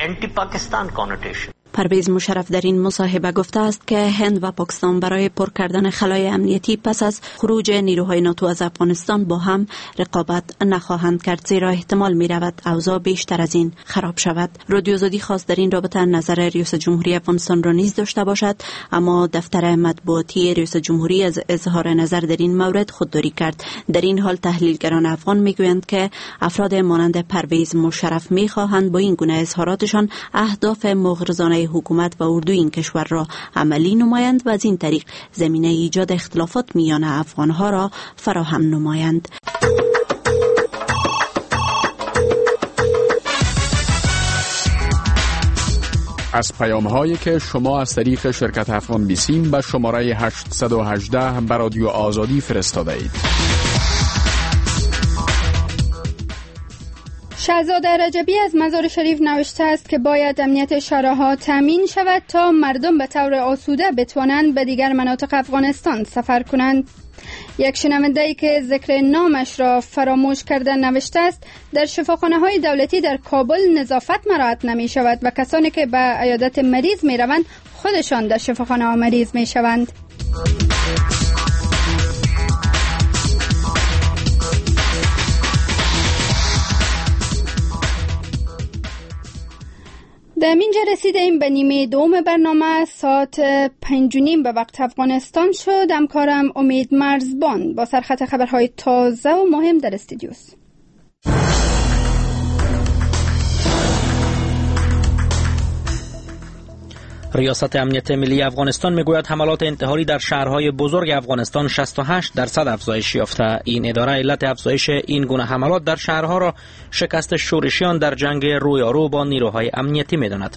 پرویز مشرف در این مصاحبه گفته است که هند و پاکستان برای پر کردن خلای امنیتی پس از خروج نیروهای ناتو از افغانستان با هم رقابت نخواهند کرد، زیرا احتمال می رود اوضاع بیشتر از این خراب شود. رادیو آزادی خواست در این رابطه نظر ریاست جمهوری افغانستان را نیز داشته باشد، اما دفتر مطبوعاتی ریاست جمهوری از اظهار نظر در این مورد خودداری کرد. در این حال تحلیلگران افغان می گویند که افراد مانند پرویز مشرف می خواهند با این گونه اظهاراتشان اهداف مغرضانه حکومت و اردو این کشور را عملی نمایند و از این طریق زمینه ایجاد اختلافات میان افغانها را فراهم نمایند. از پیام‌هایی که شما از طریق شرکت افغان بیسیم به شماره هشت یک هشت به رادیو آزادی فرستاده اید. شهزاده رجبی از مزار شریف نوشته است که باید امنیت شهرها تامین شود تا مردم به طور آسوده بتوانند به دیگر مناطق افغانستان سفر کنند. یک شنونده‌ای که ذکر نامش را فراموش کرده نوشته است در شفاخانه‌های دولتی در کابل نظافت مراعات نمی شود و کسانی که به عیادت مریض می روند خودشان در شفاخانه ها مریض می شوند. در اینجا رسیدیم به نیمه دوم برنامه. ساعت پنج و نیم به وقت افغانستان شد. همکارم امید مرزبان با سرخط خبرهای تازه و مهم در استودیوست. ریاست امنیت ملی افغانستان میگوید حملات انتحاری در شهرهای بزرگ افغانستان شصت و هشت درصد افزایش یافته. این اداره علت افزایش این گونه حملات در شهرها را شکست شورشیان در جنگ رویارو با نیروهای امنیتی میداند.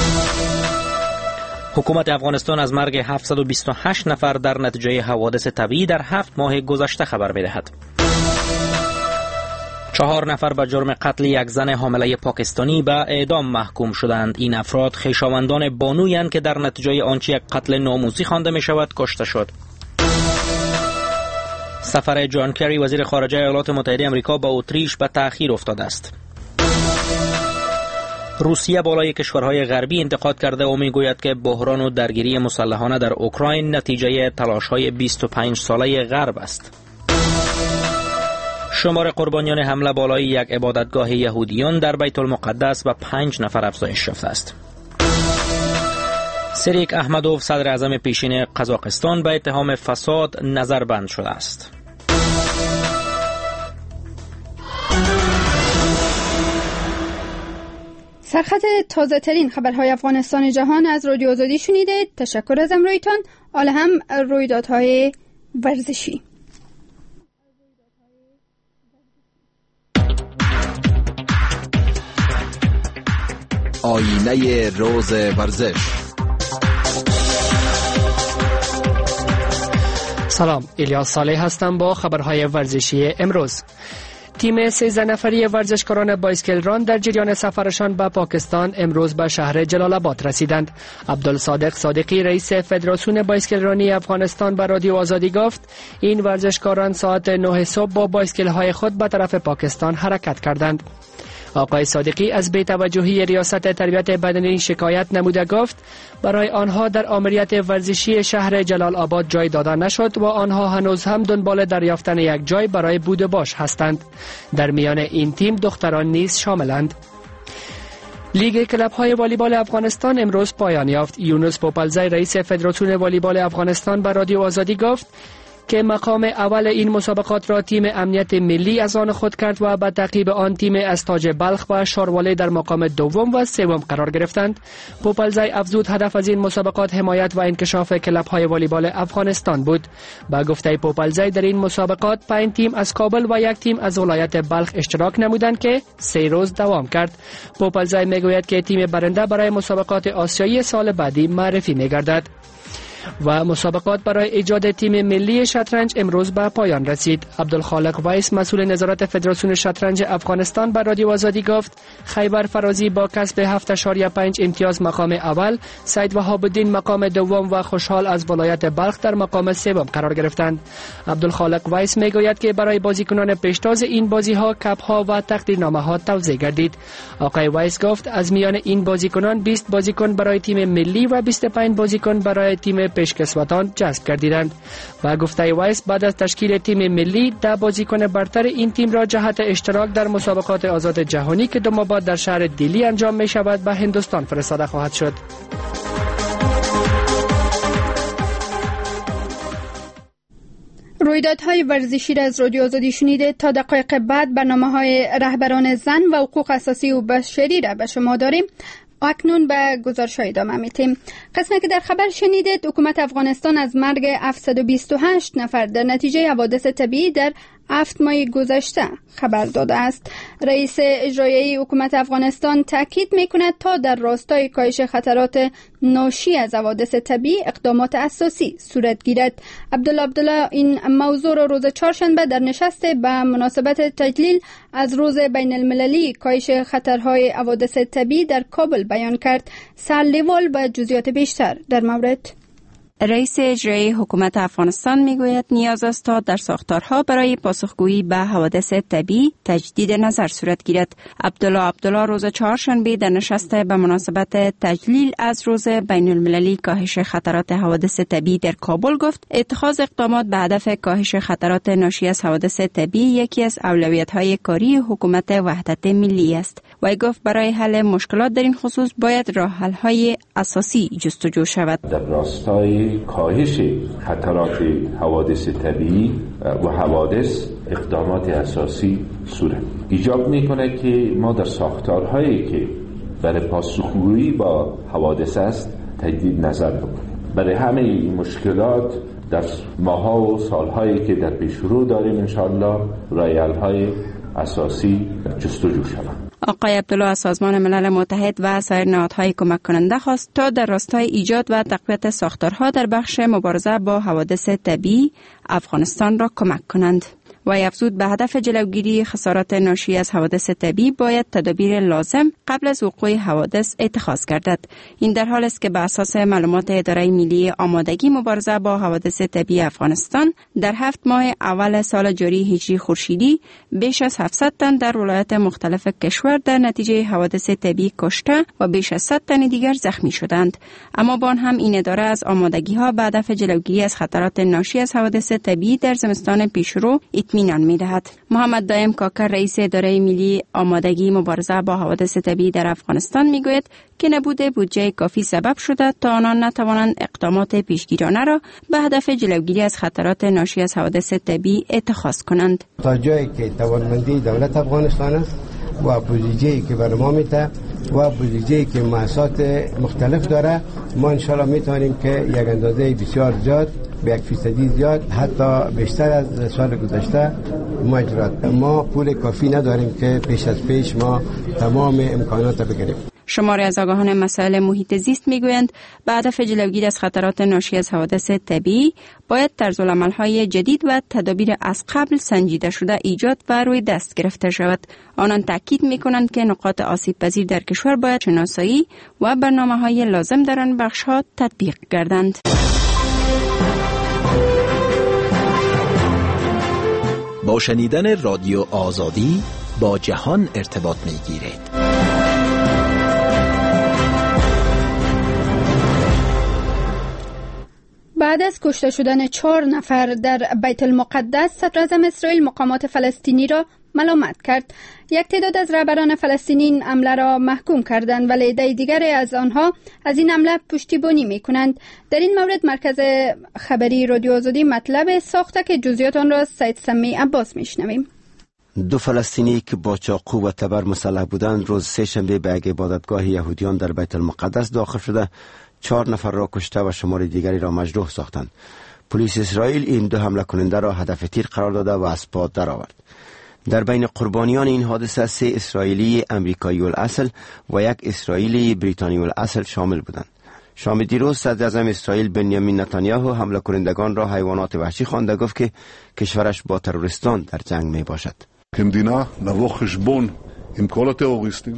حکومت افغانستان از مرگ هفتصد و بیست و هشت نفر در نتیجه حوادث طبیعی در هفت ماه گذشته خبر می‌دهد. چهار نفر به جرم قتل یک زن حامله پاکستانی به اعدام محکوم شدند. این افراد خویشاوندان بانویند که در نتیجه آنچه یک قتل ناموسی خوانده می شود کشته شد. سفر جان کری وزیر خارجه ایالات متحده آمریکا به اتریش به تأخیر افتاده است. روسیه بالای کشورهای غربی انتقاد کرده و میگوید که بحران و درگیری مسلحانه در اوکراین نتیجه تلاش‌های بیست و پنج ساله غرب است. شمار قربانیان حمله بالای یک عبادتگاه یهودیان در بیت المقدس به پنج نفر افزایش یافته است. سریک احمدوف صدر اعظم پیشین قزاقستان به اتهام فساد نظربند شده است. سرخط تازه ترین خبرهای افغانستان جهان از رادیو آزادی شنیدید. تشکر از همراهیتان. حالا هم رویدادهای ورزشی. آینه روز ورزش. سلام، الیاس صالح هستم با خبرهای ورزشی امروز. تیم سیزده نفری ورزشکاران بایسکل ران در جریان سفرشان به پاکستان امروز به شهر جلال آباد رسیدند. عبدالصادق صادقی رئیس فدراسیون بایسکل رانی افغانستان به رادیو آزادی گفت این ورزشکاران ساعت نه صبح با بایسکل های خود به طرف پاکستان حرکت کردند. آقای صادقی از بی‌توجهی ریاست تربیت بدنی شکایت نموده گفت برای آنها در آمریت ورزشی شهر جلال آباد جای داده نشد و آنها هنوز هم دنبال دریافتن یک جای برای بود و باش هستند. در میان این تیم دختران نیز شاملند. لیگ کلب‌های والیبال افغانستان امروز پایان یافت. یونس پوپلزی رئیس فدراسیون والیبال افغانستان به رادیو آزادی گفت که مقام اول این مسابقات را تیم امنیت ملی از آن خود کرد و به تعقیب آن تیم از تاج بلخ و شارواله در مقام دوم و سوم قرار گرفتند. پوپلزی افزود هدف از این مسابقات حمایت و انکشاف کلب‌های والیبال افغانستان بود. با گفته پوپلزی در این مسابقات پنج تیم از کابل و یک تیم از ولایت بلخ اشتراک نمودند که سه روز دوام کرد. پوپلزی میگوید که تیم برنده برای مسابقات آسیایی سال بعدی معرفی می‌گردد. و مسابقات برای ایجاد تیم ملی شطرنج امروز به پایان رسید. عبدالخالق ویس مسئول نظارت فدراسیون شطرنج افغانستان به رادیو آزادی گفت خیبر فرازی با کسب هفت اشاریه پنج امتیاز مقام اول، سید وهاب الدین مقام دوم و خوشحال از ولایت بلخ در مقام سوم قرار گرفتند. عبدالخالق ویس میگوید که برای بازیکنان پیشتاز این بازی ها کپ ها و تقدیرنامه ها توزیع گردید. آقای ویس گفت از میان این بازیکنان بیست بازیکن برای تیم ملی و بیست و پنج بازیکن برای تیم پیشکسوتان جذب گردیدند و گفته وایس بعد از تشکیل تیم ملی ده بازیکن برتر این تیم را جهت اشتراک در مسابقات آزاد جهانی که دو ماه بعد در شهر دیلی انجام می شود به هندوستان فرستاده خواهد شد. رویدادهای ورزشی را از رادیو آزادی شنیده. تا دقایق بعد برنامه‌های رهبران زن و حقوق اساسی و بشری را به شما داریم. اکنون به گزارش‌های ادامه می‌دیم. قسمی که در خبر شنیدید حکومت افغانستان از مرگ هفتصد و بیست و هشت نفر در نتیجه حوادث طبیعی در هفت ماه گذشته خبر داده است. رئیس اجرایی حکومت افغانستان تاکید می‌کند تا در راستای کاهش خطرات ناشی از حوادث طبیعی اقدامات اساسی صورت گیرد. عبدالله عبدالله این موضوع را روز چهارشنبه در نشست به مناسبت تجلیل از روز بین المللی کاهش خطرهای حوادث طبیعی در کابل بیان کرد. سرلیوال و جزئیات بیشتر در مورد. رئیس اجرایی حکومت افغانستان میگوید نیاز است تا در ساختارها برای پاسخگویی به حوادث طبیعی تجدید نظر صورت گیرد. عبدالله عبدالله روز چهارشنبه در نشست به مناسبت تجلیل از روز بین المللی کاهش خطرات حوادث طبیعی در کابل گفت اتخاذ اقدامات به هدف کاهش خطرات ناشی از حوادث طبیعی یکی از اولویت‌های کاری حکومت وحدت ملی است. و گفت برای حل مشکلات در این خصوص باید راه حل‌های اساسی جستجو شود. در راستای کاهش خطرات حوادث طبیعی و حوادث اقدامات اساسی صورت ایجاب میکنه که ما در ساختارهایی که برای پاسخگویی با حوادث است تجدید نظر بکنیم. برای همه این مشکلات در ماها و سالهایی که در پیش رو داریم انشاءالله رایحل‌های اساسی جستجو شود. آقای عبدالله از سازمان ملل متحد و سایر نهادهای کمک کننده خواست تا در راستای ایجاد و تقویت ساختارها در بخش مبارزه با حوادث طبیعی افغانستان را کمک کنند. و افزود به هدف جلوگیری خسارات ناشی از حوادث طبیعی باید تدابیر لازم قبل از وقوع حوادث اتخاذ گردد. این در حال است که به اساس معلومات اداره ملی آمادگی مبارزه با حوادث طبیعی افغانستان در هفت ماه اول سال جاری هجری خورشیدی بیش از هفتصد تن در ولایات مختلف کشور در نتیجه حوادث طبیعی کشته و بیش از صد تن دیگر زخمی شدند. اما با آن هم این اداره از آمادگی ها به هدف جلوگیری از خطرات ناشی از حوادث طبیعی در زمستان پیشرو اطمینان می‌دهد. محمد دائم کاکر رئیس اداره ملی آمادگی مبارزه با حوادث طبیعی در افغانستان میگوید که نبود بودجه کافی سبب شده تا آنان نتوانند اقدامات پیشگیرانه را به هدف جلوگیری از خطرات ناشی از حوادث طبیعی اتخاذ کنند. تا جایی که توانمندی دولت افغانستان است و بودجه‌ای که برنامه میده و بودجه‌ای که مؤسسات مختلف داره، ما ان شاء الله میتونیم که یک اندازه بسیار زیاد به یک فیصدی زیاد حتی بیشتر از سال گذشته ما اجرات. ما پول کافی نداریم که پیش از پیش ما تمام امکانات بگیریم. شماری از آگاهان مسائل محیط زیست میگویند به هدف جلوگیری از خطرات ناشی از حوادث طبیعی باید طرزالعمل‌های جدید و تدابیر از قبل سنجیده شده ایجاد و روی دست گرفته شود. آنان تاکید میکنند که نقاط آسیب پذیر در کشور باید شناسایی و برنامه‌های لازم در آن بخش‌ها تطبیق گردند. با شنیدن رادیو آزادی با جهان ارتباط میگیرید. بعد از کشته شدن چهار نفر در بیت المقدس، صدر اعظم اسرائیل مقامات فلسطینی را ملامت کرد. یک تعداد از رهبران فلسطینی این حمله را محکوم کردند ولی عده دیگر از آنها از این حمله پشتیبانی می‌کنند. در این مورد مرکز خبری رادیو آزادی مطلب ساخته که جزئیات آن را سید سمی عباس میشنویم. دو فلسطینی که با چاقو و تبر مسلح بودند روز سه شنبه به یک عبادتگاه یهودیان در بیت المقدس داخل شده چهار نفر را کشته و شمار دیگری را مجروح ساختند. پلیس اسرائیل این دو حمله کننده را هدف تیر قرار داده و از پا درآورد. در بین قربانیان این حادثه سه اسرائیلی امریکایی الاصل و یک اسرائیلی بریتانی الاصل شامل بودند. شام دیروز صدر اعظم اسرائیل بنیامین نتانیاهو حمله کنندگان را حیوانات وحشی خوانده، گفت که کشورش با تروریستان در جنگ می باشد. کمدینا نبو خشبون עם כל הטרוריסטים.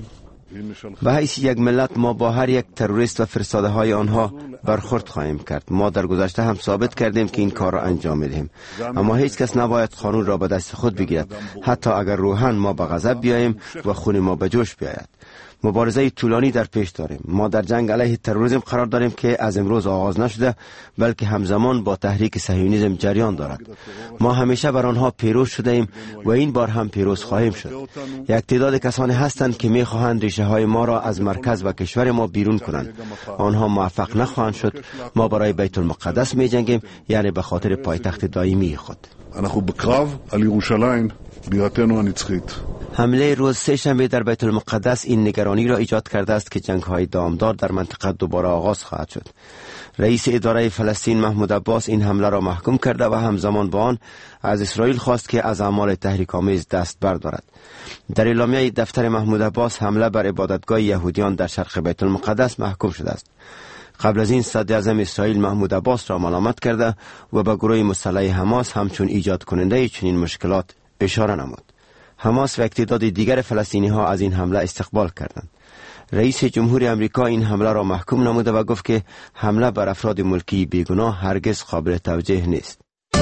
به حیث یک ملت ما با هر یک تروریست و فرستاده های آنها برخورد خواهیم کرد. ما در گذشته هم ثابت کردیم که این کار را انجام میدهیم، اما هیچ کس نباید قانون را به دست خود بگیرد، حتی اگر روحاً ما به غضب بیاییم و خون ما به جوش بیاید. مبارزه طولانی در پیش داریم. ما در جنگ علیه تروریسم قرار داریم که از امروز آغاز نشده بلکه همزمان با تحریک صهیونیسم جریان دارد. ما همیشه بر آنها پیروز شده ایم و این بار هم پیروز خواهیم شد. یک تعداد کسانی هستند که می‌خواهند ریشه های ما را از مرکز و کشور ما بیرون کنند. آنها موفق نخواهند شد. ما برای بیت المقدس می‌جنگیم، یعنی به خاطر پایتخت دائمی خود. אנחנו בקרב על ירושלים בירתנו הנצחית. حمله روز سه شنبه در بیت المقدس این نگرانی را ایجاد کرده است که جنگ‌های دامدار در منطقه دوباره آغاز خواهد شد. رئیس اداره فلسطین محمود عباس این حمله را محکوم کرده و همزمان با آن از اسرائیل خواست که از اعمال تحریک‌آمیز دست بردارد. در اعلامیه دفتر محمود عباس حمله بر عبادتگاه یهودیان در شرق بیت المقدس محکوم شده است. قبل از این صدر اعظم اسرائیل محمود عباس را ملامت کرده و به گروه مسلح حماس همچون ایجاد کننده چنین مشکلات اشاره نمود. حماس و تعداد دیگر فلسطینی ها از این حمله استقبال کردند. رئیس جمهوری آمریکا این حمله را محکوم نموده و گفت که حمله بر افراد ملکی بیگناه هرگز قابل توجیه نیست.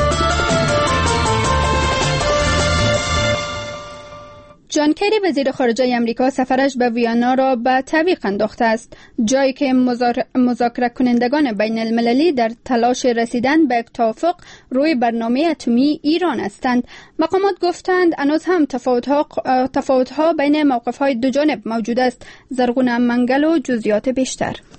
جان کری وزیر خارجه آمریکا سفرش به ویانا را به تعویق انداخته است، جایی که مذاکره کنندگان بین المللی در تلاش رسیدن به یک توافق روی برنامه اتمی ایران هستند. مقامات گفتند هنوز هم تفاوت‌ها تفاوت‌ها بین موقف‌های دو جانب موجود است. زرغون منگل و جزئیات بیشتر.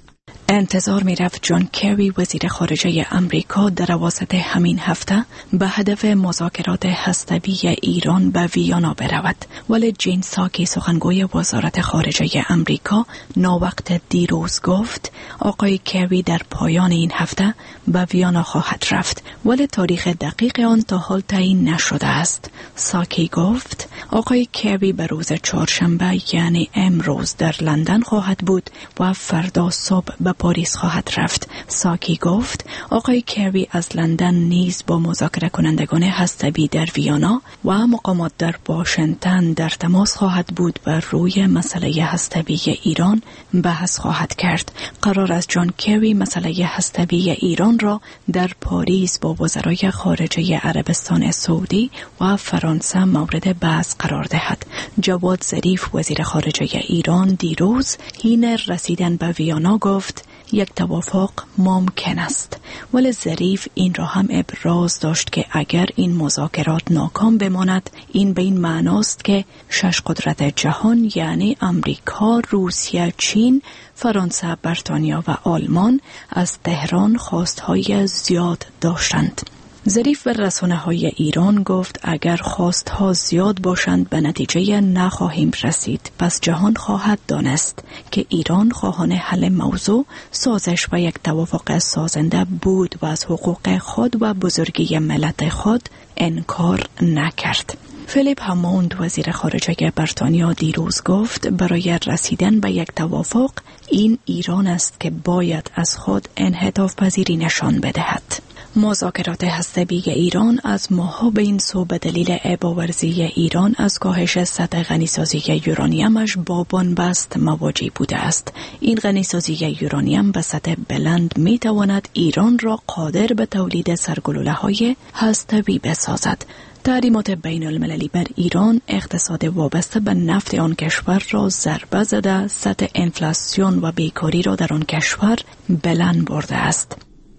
انتظار می رفت جان کری وزیر خارجه امریکا در اواسط همین هفته به هدف مذاکرات هسته‌ای ایران به ویانا برود، ولی جین ساکی سخنگوی وزارت خارجه امریکا ناوقت دیروز گفت آقای کری در پایان این هفته به ویانا خواهد رفت، ولی تاریخ دقیق آن تا حال تعیین نشده است. ساکی گفت آقای کری به روز چهارشنبه یعنی امروز در لندن خواهد بود و فردا صبح به پاریس خواهد رفت. ساکی گفت آقای کری از لندن نیز با مذاکره کنندگان هسته‌ای در ویانا و مقامات در واشنگتن در تماس خواهد بود و روی مسئله هسته‌ای ایران بحث خواهد کرد. قرار است جان کری مسئله هسته‌ای ایران را در پاریس با وزرای خارجه عربستان سعودی و فرانسه مورد بحث قرار دهد. جواد ظریف وزیر خارجه ایران دیروز حین رسیدن به ویانا گفت یک توافق ممکن است، ولی ظریف این را هم ابراز داشت که اگر این مذاکرات ناکام بماند این به این معناست که شش قدرت جهان یعنی امریکا، روسیه، چین، فرانسه، بریتانیا و آلمان از تهران خواستهای زیاد داشتند. ظریف به رسانه‌های ایران گفت اگر خواستها زیاد باشند به نتیجه نخواهیم رسید، پس جهان خواهد دانست که ایران خواهان حل موضوع، سازش و یک توافق سازنده بود و از حقوق خود و بزرگی ملت خود انکار نکرد. فیلیپ هموند وزیر خارجه بریتانیا دیروز گفت برای رسیدن به یک توافق این ایران است که باید از خود انعطاف پذیری نشان بدهد. مذاکرات هسته‌ای ایران از ماه‌ها به این سو به دلیل اباورزی ایران از کاهش سطح غنیسازی یورانیمش با بنبست مواجه بوده است. این غنیسازی یورانیم به سطح بلند می تواند ایران را قادر به تولید سرگلوله‌های هسته‌ای بسازد. تحریمات بین المللی بر ایران اقتصاد وابسته به نفت آن کشور را ضربه زده، سطح انفلاسیون و بیکاری را در آن کشور بلند برده است.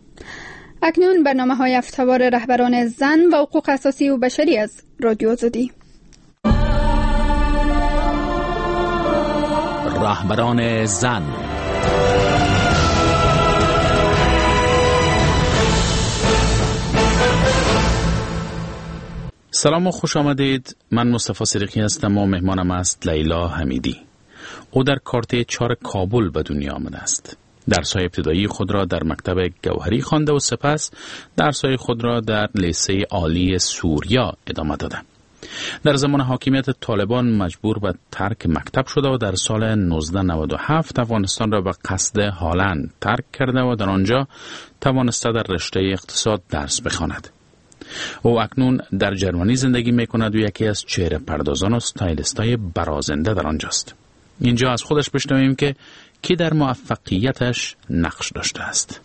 اکنون برنامه های هفته‌وار رهبران زن و حقوق اساسی و بشری از رادیو آزادی. رهبران زن. سلام و خوش آمدید. من مصطفی صدیقی هستم و مهمانم است لیلا حمیدی. او در کارت چهار کابل به دنیا آمده است. درس‌های ابتدایی خود را در مکتب گوهری خوانده و سپس درس‌های خود را در لیسه عالی سوریا ادامه داده. در زمان حاکمیت طالبان مجبور به ترک مکتب شده و در سال نوزده نود و هفت افغانستان را به قصد هالند ترک کرده و در آنجا توانسته در رشته اقتصاد درس بخواند. او اکنون در جرمنی زندگی می‌کند و یکی از چهره پردازان و استایلیست‌های برازنده در آنجاست. اینجا از خودش بشنویم که کی در موفقیتش نقش داشته است.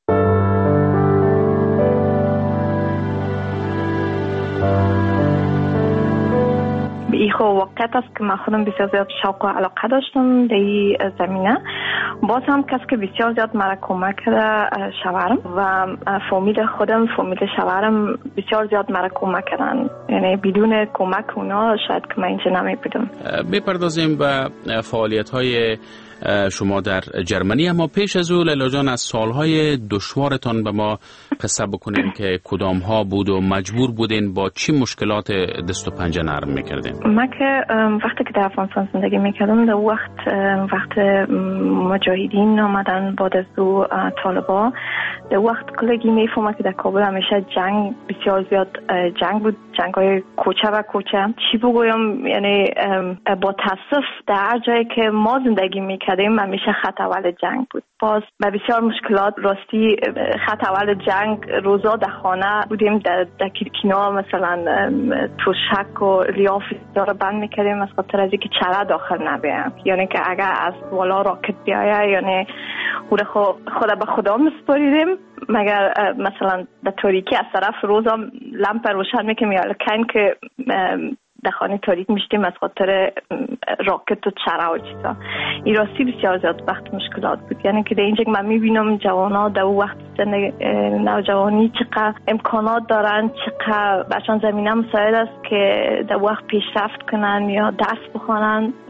ایخو واقعیت است که من خودم بسیار زیاد شوق و علاقه داشتم در این زمینه. باز هم کسی که بسیار زیاد مرا کمک کرده شوهرم و فامیل خودم، فامیل شوهرم بسیار زیاد مرا کمک کردن. یعنی بدون کمک اونا شاید که من اینجا نمی بودم. بپردازیم به فعالیت های شما در جرمنی، اما پیش از او لیلا جان از سالهای دشوارتان به ما قصه بکنین که کدام ها بود و مجبور بودین با چی مشکلات دست و پنجه نرم میکردین؟ من که وقتی که در افغانستان زندگی میکردم در وقت وقت مجاهدین آمدن بعد از دو طالبا، در وقت کلگی میفهمم که در کابل همیشه جنگ بسیار زیاد جنگ بود، جنگ های کوچه و کوچه. چی بگویم، یعنی با تاسف در هر جایی که ما زندگی میکردیم همیشه خط اول جنگ بود. باز با بسیار مشکلات راستی خط اول جنگ روزا در خانه بودیم، در, در کیرکینا مثلا توشک و لیاف داره بند میکردیم از خاطر از اینکه چره داخل نبیم، یعنی که اگر از والا راکت بیایه یعنی خود خود به خدا مسپاریدیم، مگر مثلا در تاریکی از طرف روزا لمپ روشن میکنیم یا لکن که در خانه تاریک میشتیم از خاطر راکت و چره و چیزا. این راستی بسیار زیاد وقت مشکلات بود، یعنی که در اینجا من میبینم جوانا در وقت نوجوانی چقدر امکانات دارن، چقدر برشان زمینه مساعد است که در وقت پیشرفت کنن یا درس بخونن.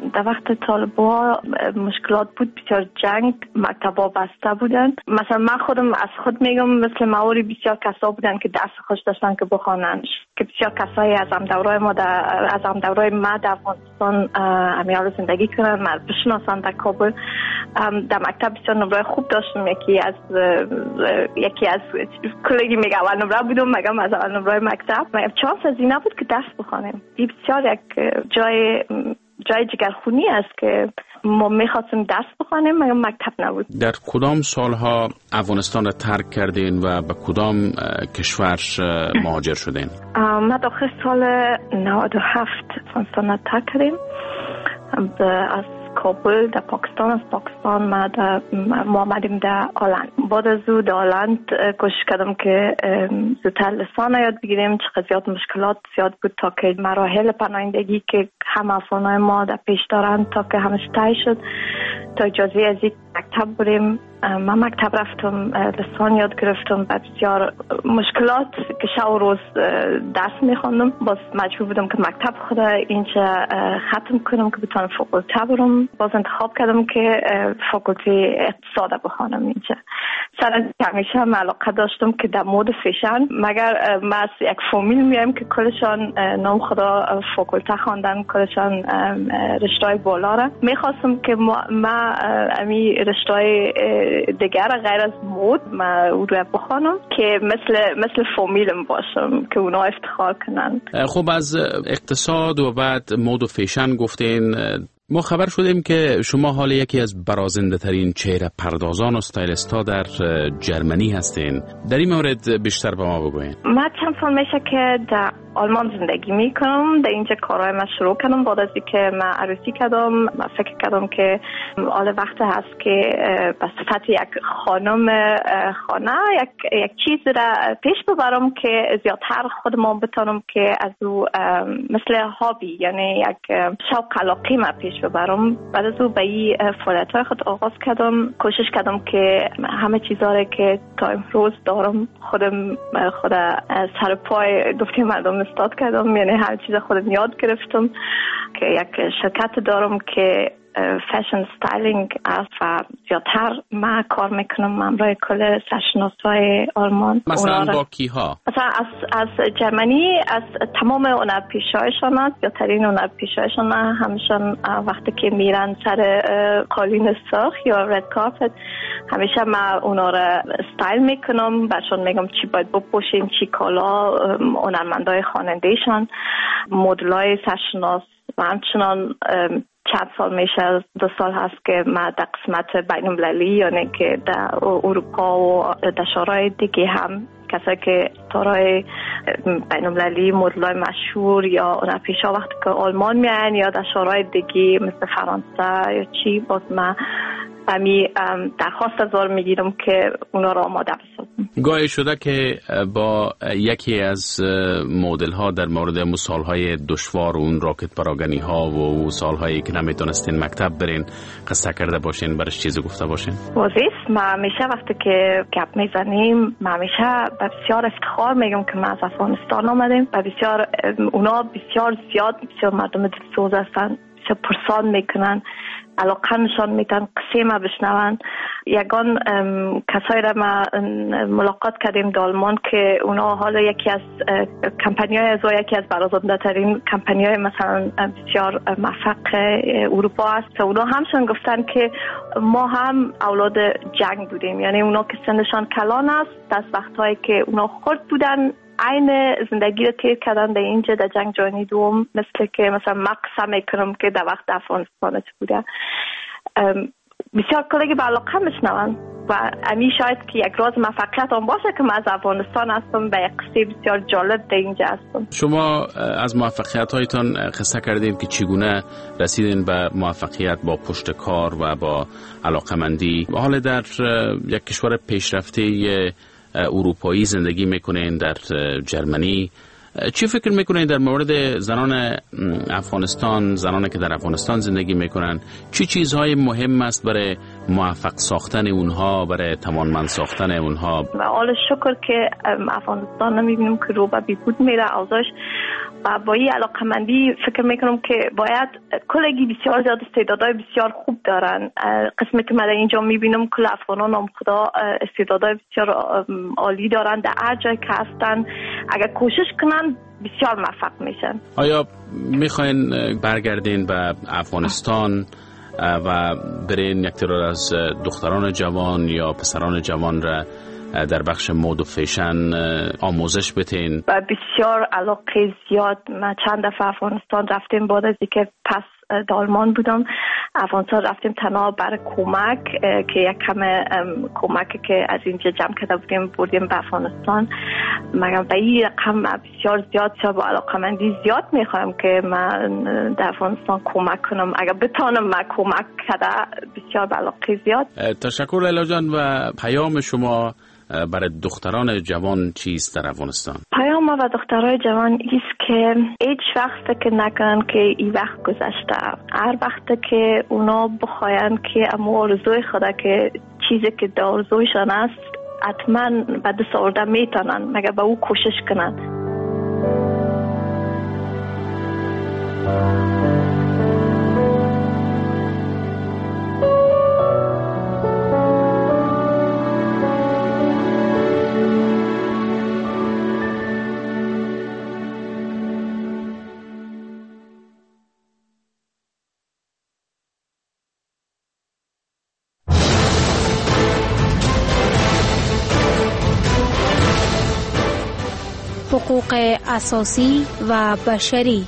در وقت طالبا مشکلات بود، بسیار جنگ، مکتبا بسته بودن. مثلا من خودم از خود میگم مثل مواری بسیار کسا بودن که دست خوش داشتن که بخوانن، که بسیار کسایی از هم دورای ما در از هم دورای ما در افغانستان امیال زندگی کردن، من بشناسن در کابل. در مکتب بسیار نمره خوب داشتم، یکی از یکی از کلگی میگه اول نمره بودم، میگم از اول نمره مکتب. چانس از این بود که درس بخوانیم. این بسیار یک جای جای جگرخونی است که ما میخواستیم درس بخوانیم مگه مکتب نبود. در کدام سالها افغانستان را ترک کردین و به کدام کشور مهاجر شدین؟ ما داخل سال نود و هفت افغانستان را ترک کردیم. از کابل در پاکستان، از پاکستان ما در ما آمدیم در آلند. بعد از او در آلند کوشش کردم که زودتر لسان یاد بگیریم، چقدر زیاد مشکلات زیاد بود تا که مراحل پناهندگی که هم افغانای ما در پیش دارند تا که همش طی شد تا اجازه از یک مکتب بریم. من مکتب رفتم، لسان یاد گرفتم، بعد بسیار مشکلات که شب و روز درس میخوندم. باز مجبور بودم که مکتب خود اینجا ختم کنم که بتونم فاکولته برم. باز انتخاب کردم که فاکولته اقتصاد بخوانم اینجا. سر از همیشه هم علاقه داشتم که در مود فیشن، مگر ما از یک فامیل میایم که کلشان نام خدا فاکولته خواندن، کلشان رشته‌های بالا را. میخواستم که ما, ما امی رشته‌های دیگر غیر از مود ما او رو بخوانم که مثل مثل فامیلم باشم که اونا افتخار کنن. خب از اقتصاد و بعد مود و فیشن گفتین. ما خبر شدیم که شما حال یکی از برازنده ترین چهره پردازان و استایلیست ها در جرمنی هستین. در این مورد بیشتر به ما بگوین. ما چند سال میشه که در آلمان زندگی میکنم. در اینجا کارهای من شروع کردم. بعد از اینکه من عروسی کردم من فکر کردم که آل وقت هست که به صفت یک خانم خانه یک یک چیز را پیش ببرم که زیادتر خودم بتونم که از او مثل هابی، یعنی یک شوق علاقه ما پیش ببرم. بعد از او به این فعالیت‌های خود آغاز کردم. کوشش کردم که همه چیزا که تا امروز دارم خودم خود سر پای دفتر مردم استاد کردم، یعنی هر چیز خودم یاد گرفتم که یک شرکت دارم که فشن ستایلینگ است و زیادتر من کار میکنم همراه کل سرشناسای آلمان. مثلا با کی ها؟ مثلا از از جرمنی از تمام هنرپیشه‌هایشان است، زیادترین هنرپیشه‌هایشان همیشون وقتی که میرن سر قالین سرخ یا رد کارپت همیشه من اونا را استایل میکنم، برشون میگم چی باید بپوشین، چی کالا، هنرمندای خواننده‌شان، مدل‌های سرشناس و همچنان چند سال میشه دو سال هست که من در قسمت بین المللی یعنی که در اروپا و در شهرهای دیگه هم کسایی که تارای بین المللی مدلای مشهور یا هنرپیشه‌ها وقتی که آلمان میان یا در شهرهای دیگه مثل فرانسه یا چی باز من همی درخواست ازار میگیرم که اونا را آماده بسازم. گاهی شده که با یکی از مدل ها در مورد امو سالهای دشوار و اون راکت پراگنی ها و او سالهایی که نمیتونستین مکتب برین قصه کرده باشین، برش چیزی گفته باشین؟ واضح ما همیشه وقتی که گپ میزنیم ما همیشه بسیار افتخار میگم که ما از افغانستان آمدیم و بسیار اونا بسیار زیاد بسیار مردم دلسوز هستن، بسیار پرسان میکنن، علاقه نشان میدن، قصه ما بشنون. یگان کسایی را ما ملاقات کردیم در آلمان که اونا حالا یکی از کمپانی‌های از یکی از برازنده ترین کمپانی‌های مثلا بسیار موفق اروپا است. اونا همشون گفتن که ما هم اولاد جنگ بودیم، یعنی اونا که سنشان کلان است از وقتایی که اونا خرد بودن عین زندگی رو تیر کردن در اینجا در جنگ جهانی دوم، مثل که مثلا من قسم میکنم که در وقت افغانستان بوده. بسیار کلگی به علاقه میشنون و امی شاید که یک راز موفقیت هم باشه که من از افغانستان هستم و یک قصه بسیار جالب در اینجا هستم. شما از موفقیت هایتان قصه کردیم که چگونه رسیدین به موفقیت با پشت کار و با علاقمندی. حالا در یک کشور پیشرفته اروپایی زندگی میکنین در جرمنی، چی فکر میکنین در مورد زنان افغانستان، زنانی که در افغانستان زندگی میکنن؟ چی چیزهای مهم است برای موفق ساختن اونها، برای توانمند ساختن اونها؟ و حال شکر که افغانستان نمیبینیم که رو به بیهود میره اوضاعش. و با این علاقمندی فکر میکنم که باید کلگی بسیار زیاد استعدادهای بسیار خوب دارن. قسمی که من اینجا میبینم کل افغانان هم خدا استعدادهای بسیار عالی دارن، در هر جای که هستن اگر کوشش کنن بسیار موفق میشن. آیا میخواین برگردین به افغانستان و برین یک تعداد از دختران جوان یا پسران جوان را در بخش مود و فیشن آموزش بتین؟ و بسیار علاقه زیاد. من چند دفعه افغانستان رفتیم، بعد از اینکه پس دالمان بودم افغانستان رفتیم تنها برای کمک که یک کم کمکی که از اینجا جمع کرده بودیم بردیم به افغانستان. مگر به این رقم بسیار زیاد شد و علاقمندی زیاد میخوایم که من در افغانستان کمک کنم. اگر بتانم من کمک کرده بسیار به علاقه زیاد. تشکر لیلا جان. و پیام شما برای دختران جوان چیست در افغانستان؟ پیام ما و دخترای جوان ایست که هیچ وقت فکر نکنن که این وقت گذشته. هر وقت که اونا بخواین که اما آرزوی خدا که چیزی که در آرزویشان است حتما به دست آورده میتونن، مگر به او کوشش کنن. حقوق اساسی و بشری.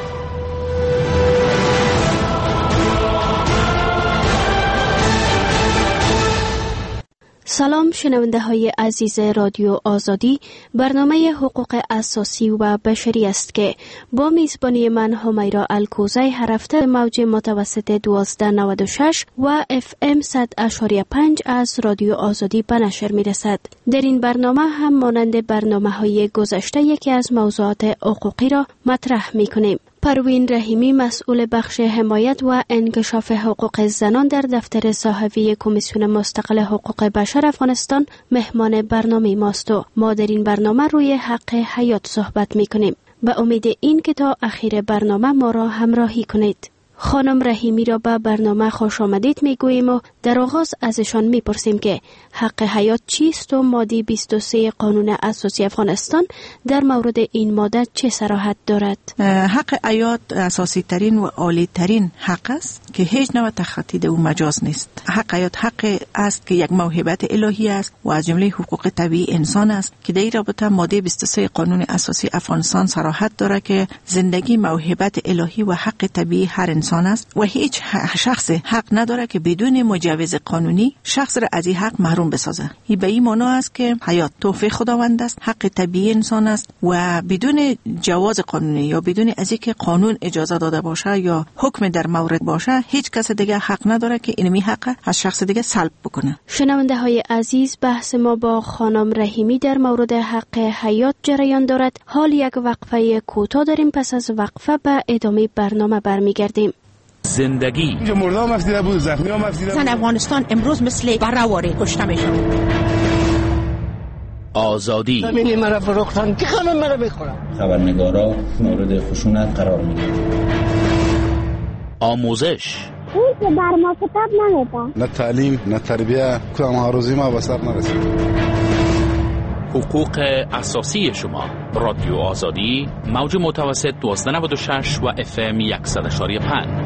سلام شنونده های عزیز رادیو آزادی. برنامه حقوق اساسی و بشری است که با میزبانی من همیرا الکوزی هر هفته موج متوسط دوازده نود و شش و اف ام صد اشاری پنج از رادیو آزادی به نشر می رسد. در این برنامه هم مانند برنامه های گذشته یکی از موضوعات حقوقی را مطرح می کنیم. پروین رحیمی مسئول بخش حمایت و انکشاف حقوق زنان در دفتر صحوی کمیسیون مستقل حقوق بشر افغانستان مهمان برنامه ماست و ما در این برنامه روی حق حیات صحبت می کنیم. به امید این که تا اخیر برنامه ما را همراهی کنید. خانم رحیمی را به برنامه خوش آمدید می گوییم و در آغاز ازشان می پرسیم که حق حیات چیست و ماده بیست و سه قانون اساسی افغانستان در مورد این ماده چه صراحت دارد؟ حق حیات اساسی ترین و عالی ترین حق است که هیچ نوع تخطی او مجاز نیست. حق حیات حق است که یک موهبت الهی است و از جمله حقوق طبیعی انسان است که در این رابطه ماده بیست و سه قانون اساسی افغانستان صراحت دارد که زندگی موهبت الهی و حق طبیعی هر انسان است و هیچ شخص حق نداره که بدون مجوز قانونی شخص را از این حق محروم بسازه. این به این معنی است که حیات تحفه خداوند است، حق طبیعی انسان است و بدون جواز قانونی یا بدون از اینکه قانون اجازه داده باشه یا حکم در مورد باشه هیچ کس دیگه حق نداره که اینمی حق از شخص دیگه سلب بکنه. شنونده های عزیز، بحث ما با خانم رحیمی در مورد حق حیات جریان دارد. حال یک وقفه کوتاه داریم، پس از وقفه به ادامه برنامه برمیگردیم. زندگی اینجا مردم مفیده بود، زخمی ها مفیده بود. زن افغانستان امروز مثل برهواره کشته میشن. آزادی زمین مرا فروختن که خمه مرا بخورم. خبرنگارا مورد خشونت قرار میگیرن. آموزش این که بر ما کتاب نمیده. نه تعلیم نه تربیه، کدام هاروزی ما به سر نرسید. حقوق اساسی شما. رادیو آزادی موج متوسط دوازده نود و شش و اف ام صد و پنج.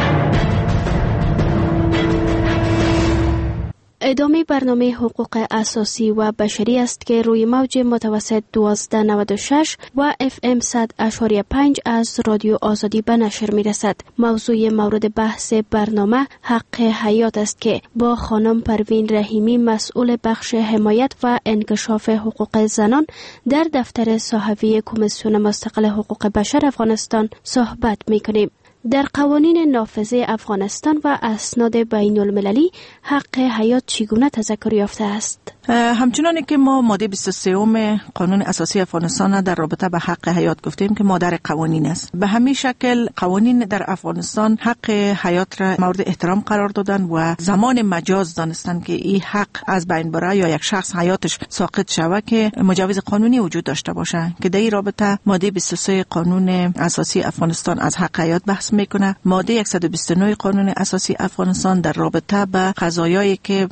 ادامه برنامه حقوق اساسی و بشری است که روی موج متوسط دوازده نود و شش و اف ام صد و پنج از رادیو آزادی به نشر می رسد. موضوع مورد بحث برنامه حق حیات است که با خانم پروین رحیمی مسئول بخش حمایت و انکشاف حقوق زنان در دفتر صحوی کمیسیون مستقل حقوق بشر افغانستان صحبت می کنیم. در قوانین نافذه افغانستان و اسناد بین المللی حق حیات چگونه تذکر یافته است؟ همچنانی که ما ماده بیست و سه قانون اساسی افغانستان در رابطه به حق حیات گفتیم که مادر قوانین است. به همین شکل قوانین در افغانستان حق حیات را مورد احترام قرار دادن و زمان مجاز دانستن که این حق از بین بره یا یک شخص حیاتش ساقط شوه که مجوز قانونی وجود داشته باشه، که در این رابطه ماده بیست و سه قانون اساسی افغانستان از حق حیات بحث میکنه. ماده صد و بیست و نه قانون اساسی افغانستان در رابطه به قضایایی که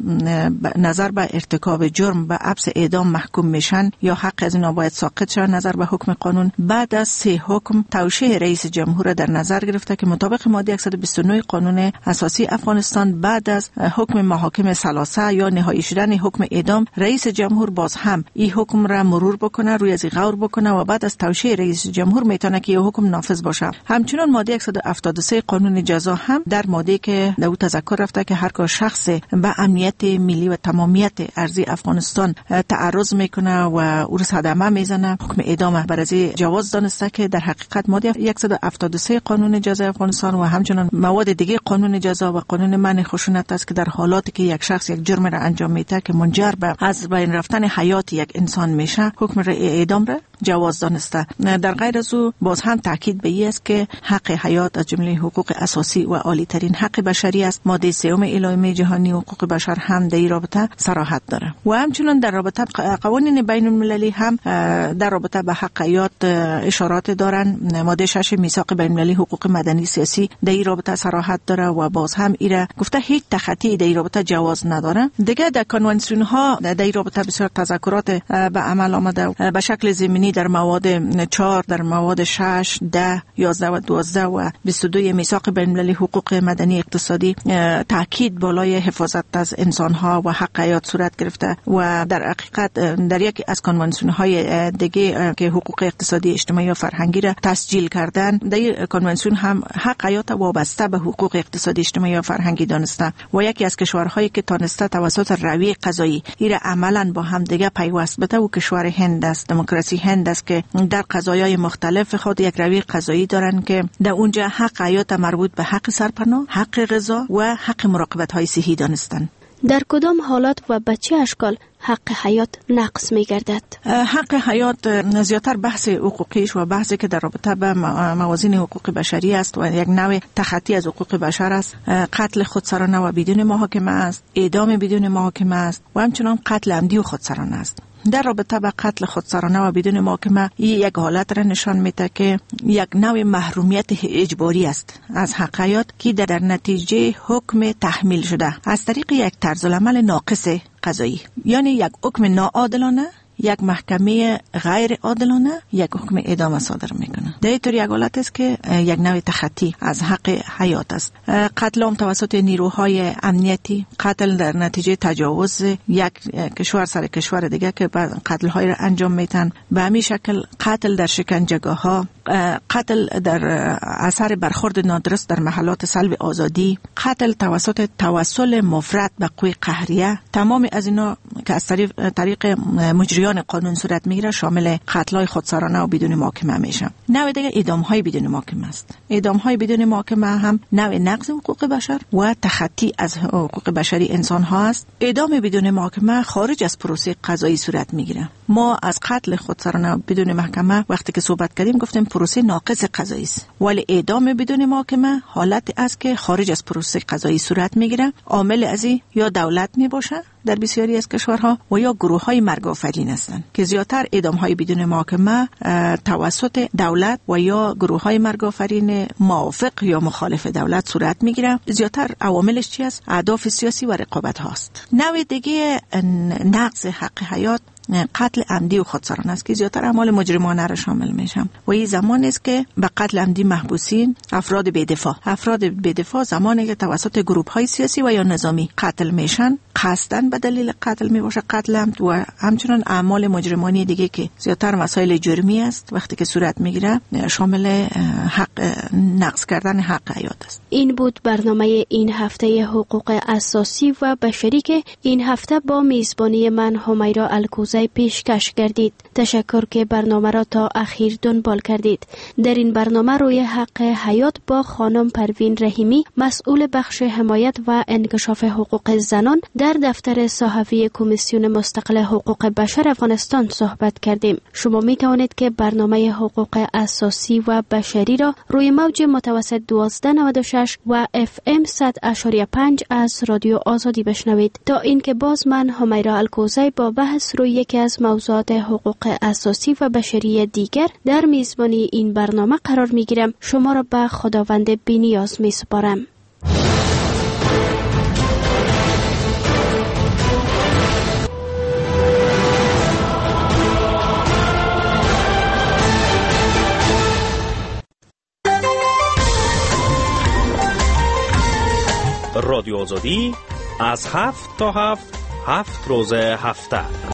نظر به ارتکاب جرم به حبس اعدام محکوم میشن یا حق از اینا باید ساقط شود نظر به حکم قانون، بعد از سه حکم توشیح رئیس جمهور در نظر گرفته که مطابق ماده صد و بیست و نه قانون اساسی افغانستان بعد از حکم محاکم ثلاثه یا نهایی شدن حکم اعدام رئیس جمهور باز هم این حکم را مرور بکنه، روی از غور بکنه و بعد از توشیح رئیس جمهور میتونه که این حکم نافذ باشه. همچنین ماده صد و هفتاد و سه قانون جزا هم در ماده که در تذکر رفته که هر کار شخص به امنیت ملی و تمامیت ارضی افغانستان تعرض میکنه و او را صدمه میزنه حکم اعدام بر از جواز دانسته که در حقیقت ماده صد و هفتاد و سه قانون جزا افغانستان و همچنین مواد دیگه قانون جزا و قانون منع خشونت است که در حالاتی که یک شخص یک جرم را انجام میده که منجر به از بین رفتن حیات یک انسان میشه حکم اعدام را جواز دانسته. در غیر از او باز هم تاکید به این است که حق حیات از جمله حقوق اساسی و عالی ترین حق بشری است. ماده سوم اعلامیه جهانی حقوق بشر هم در این رابطه صراحت داره و همچنین در رابطه قوانین بین المللی هم در رابطه به حق حیات اشارات دارن. ماده شش میثاق بین المللی حقوق مدنی سیاسی در این رابطه صراحت داره و باز هم ایره گفته هیچ تخطی در این رابطه جواز نداره. دیگه در کنوانسیون ها در این رابطه بسیار تذکرات به عمل آمده به شکل ضمنی در مواد چهار، در مواد شش، ده، یازده و دوازده و بیست و دو میثاق بین المللی حقوق مدنی اقتصادی تاکید بالای حفاظت از انسان ها و حق حیات صورت گرفته و در حقیقت در یک از کنوانسیون های دیگه که حقوق اقتصادی اجتماعی و فرهنگی را تسجیل کردن در این کنوانسیون هم حق حیات وابسته به حقوق اقتصادی اجتماعی و فرهنگی دانسته و یکی از کشورهایی که تانسته توسط رویه قضایی این عملاً با هم دیگه پیوست بده و کشور هند است. دموکراسی هند است که در قضایای مختلف خود یک رویه قضایی دارن که در اونجا حق حیات مربوط به حق سرپناه، حق غذا و حق مراقبت های صحی دانستن. در کدام حالات و به چه اشکال حق حیات نقض می گردد؟ حق حیات زیادتر بحث حقوقیش و بحثی که در رابطه به موازین حقوق بشری است و یک نوع تخطی از حقوق بشر است. قتل خودسرانه و بدون محاکمه است، اعدام بدون محاکمه است و همچنان قتل عمدی و خودسرانه است. در رابطه با قتل خودسرانه و بدون محاکمه یک حالت را نشان میده که یک نوع محرومیت اجباری است از حق حیات که در نتیجه حکم تحمیل شده از طریق یک طرز العمل ناقص قضایی، یعنی یک حکم ناعادلانه، یک محکمه غیر عادلانه یک حکم اعدام صادر میکنه. در این طور یک حالت است که یک نوع تخطی از حق حیات است. قتل هم توسط نیروهای امنیتی، قتل در نتیجه تجاوز یک کشور سر کشور دیگه که قتل های را انجام میتن، به همین شکل قتل در شکنجهگاه ها، قتل در اثر برخورد نادرست در محلات سلب آزادی، قتل توسط توسل مفرط به قوی قهریه، تمام از اینا که از طریق, طریق مجریان قانون صورت میگیره شامل قتل‌های خودسرانه و بدون محاکمه میشه. نوع دیگه اعدام‌های بدون محاکمه است. اعدام‌های بدون محاکمه هم نوع نقض حقوق بشر و تخطی از حقوق بشری انسان ها است. اعدام بدون محاکمه خارج از پروسه قضایی صورت میگیره. ما از قتل خودسرانه بدون محاکمه وقتی که صحبت کردیم گفتیم پروسه ناقص قضایی است، ولی اعدام بدون محاکمه حالت است که خارج از پروسه قضایی صورت میگیره. عامل ازی یا دولت میباشه در بسیاری از کشورها و یا گروه‌های مرگ آفرین هستند که زیاتر اعدام‌های بدون محاکمه توسط دولت و یا گروه‌های مرگ آفرین موافق یا مخالف دولت صورت میگیره. زیاتر عواملش چی است؟ اهداف سیاسی و رقابت هاست. نوع دیگه نقض حق حیات قتل عمدی و خودسرانه است که زیاتر اعمال مجرمانه را شامل میشن و این زمان است که به قتل عمدی محبوسین، افراد بی‌دفاع افراد بی‌دفاع زمانی که توسط گروه‌های سیاسی و یا نظامی قتل میشن، قصداً به دلیل قتل میباشه قتل عمد و همچنان اعمال مجرمانه دیگه که زیاتر مسائل جرمی است وقتی که صورت میگیره شامل حق نقض کردن حق حیات است. این بود برنامه این هفته حقوق اساسی و بشری که این هفته با میزبانی من همیرا الکوزی پیشکش کردید. تشکر که برنامه را تا اخیر دنبال کردید. در این برنامه روی حق حیات با خانم پروین رحیمی، مسئول بخش حمایت و انکشاف حقوق زنان در دفتر صحفی کمیسیون مستقل حقوق بشر افغانستان صحبت کردیم. شما می توانید که برنامه حقوق اساسی و بشری را روی موج متوسط دوازده نود و شش و اف ام صد اشاری پنج از رادیو آزادی بشنوید. تا اینکه باز من همیرا الکوزی با بحث روی یکی از موضوعات حقوق اساسی و بشری دیگر در میزبانی این برنامه قرار می گیرم. شما را به خداوند بی‌نیاز می سپارم. رادیو آزادی از هفت تا هفت هفت روز هفته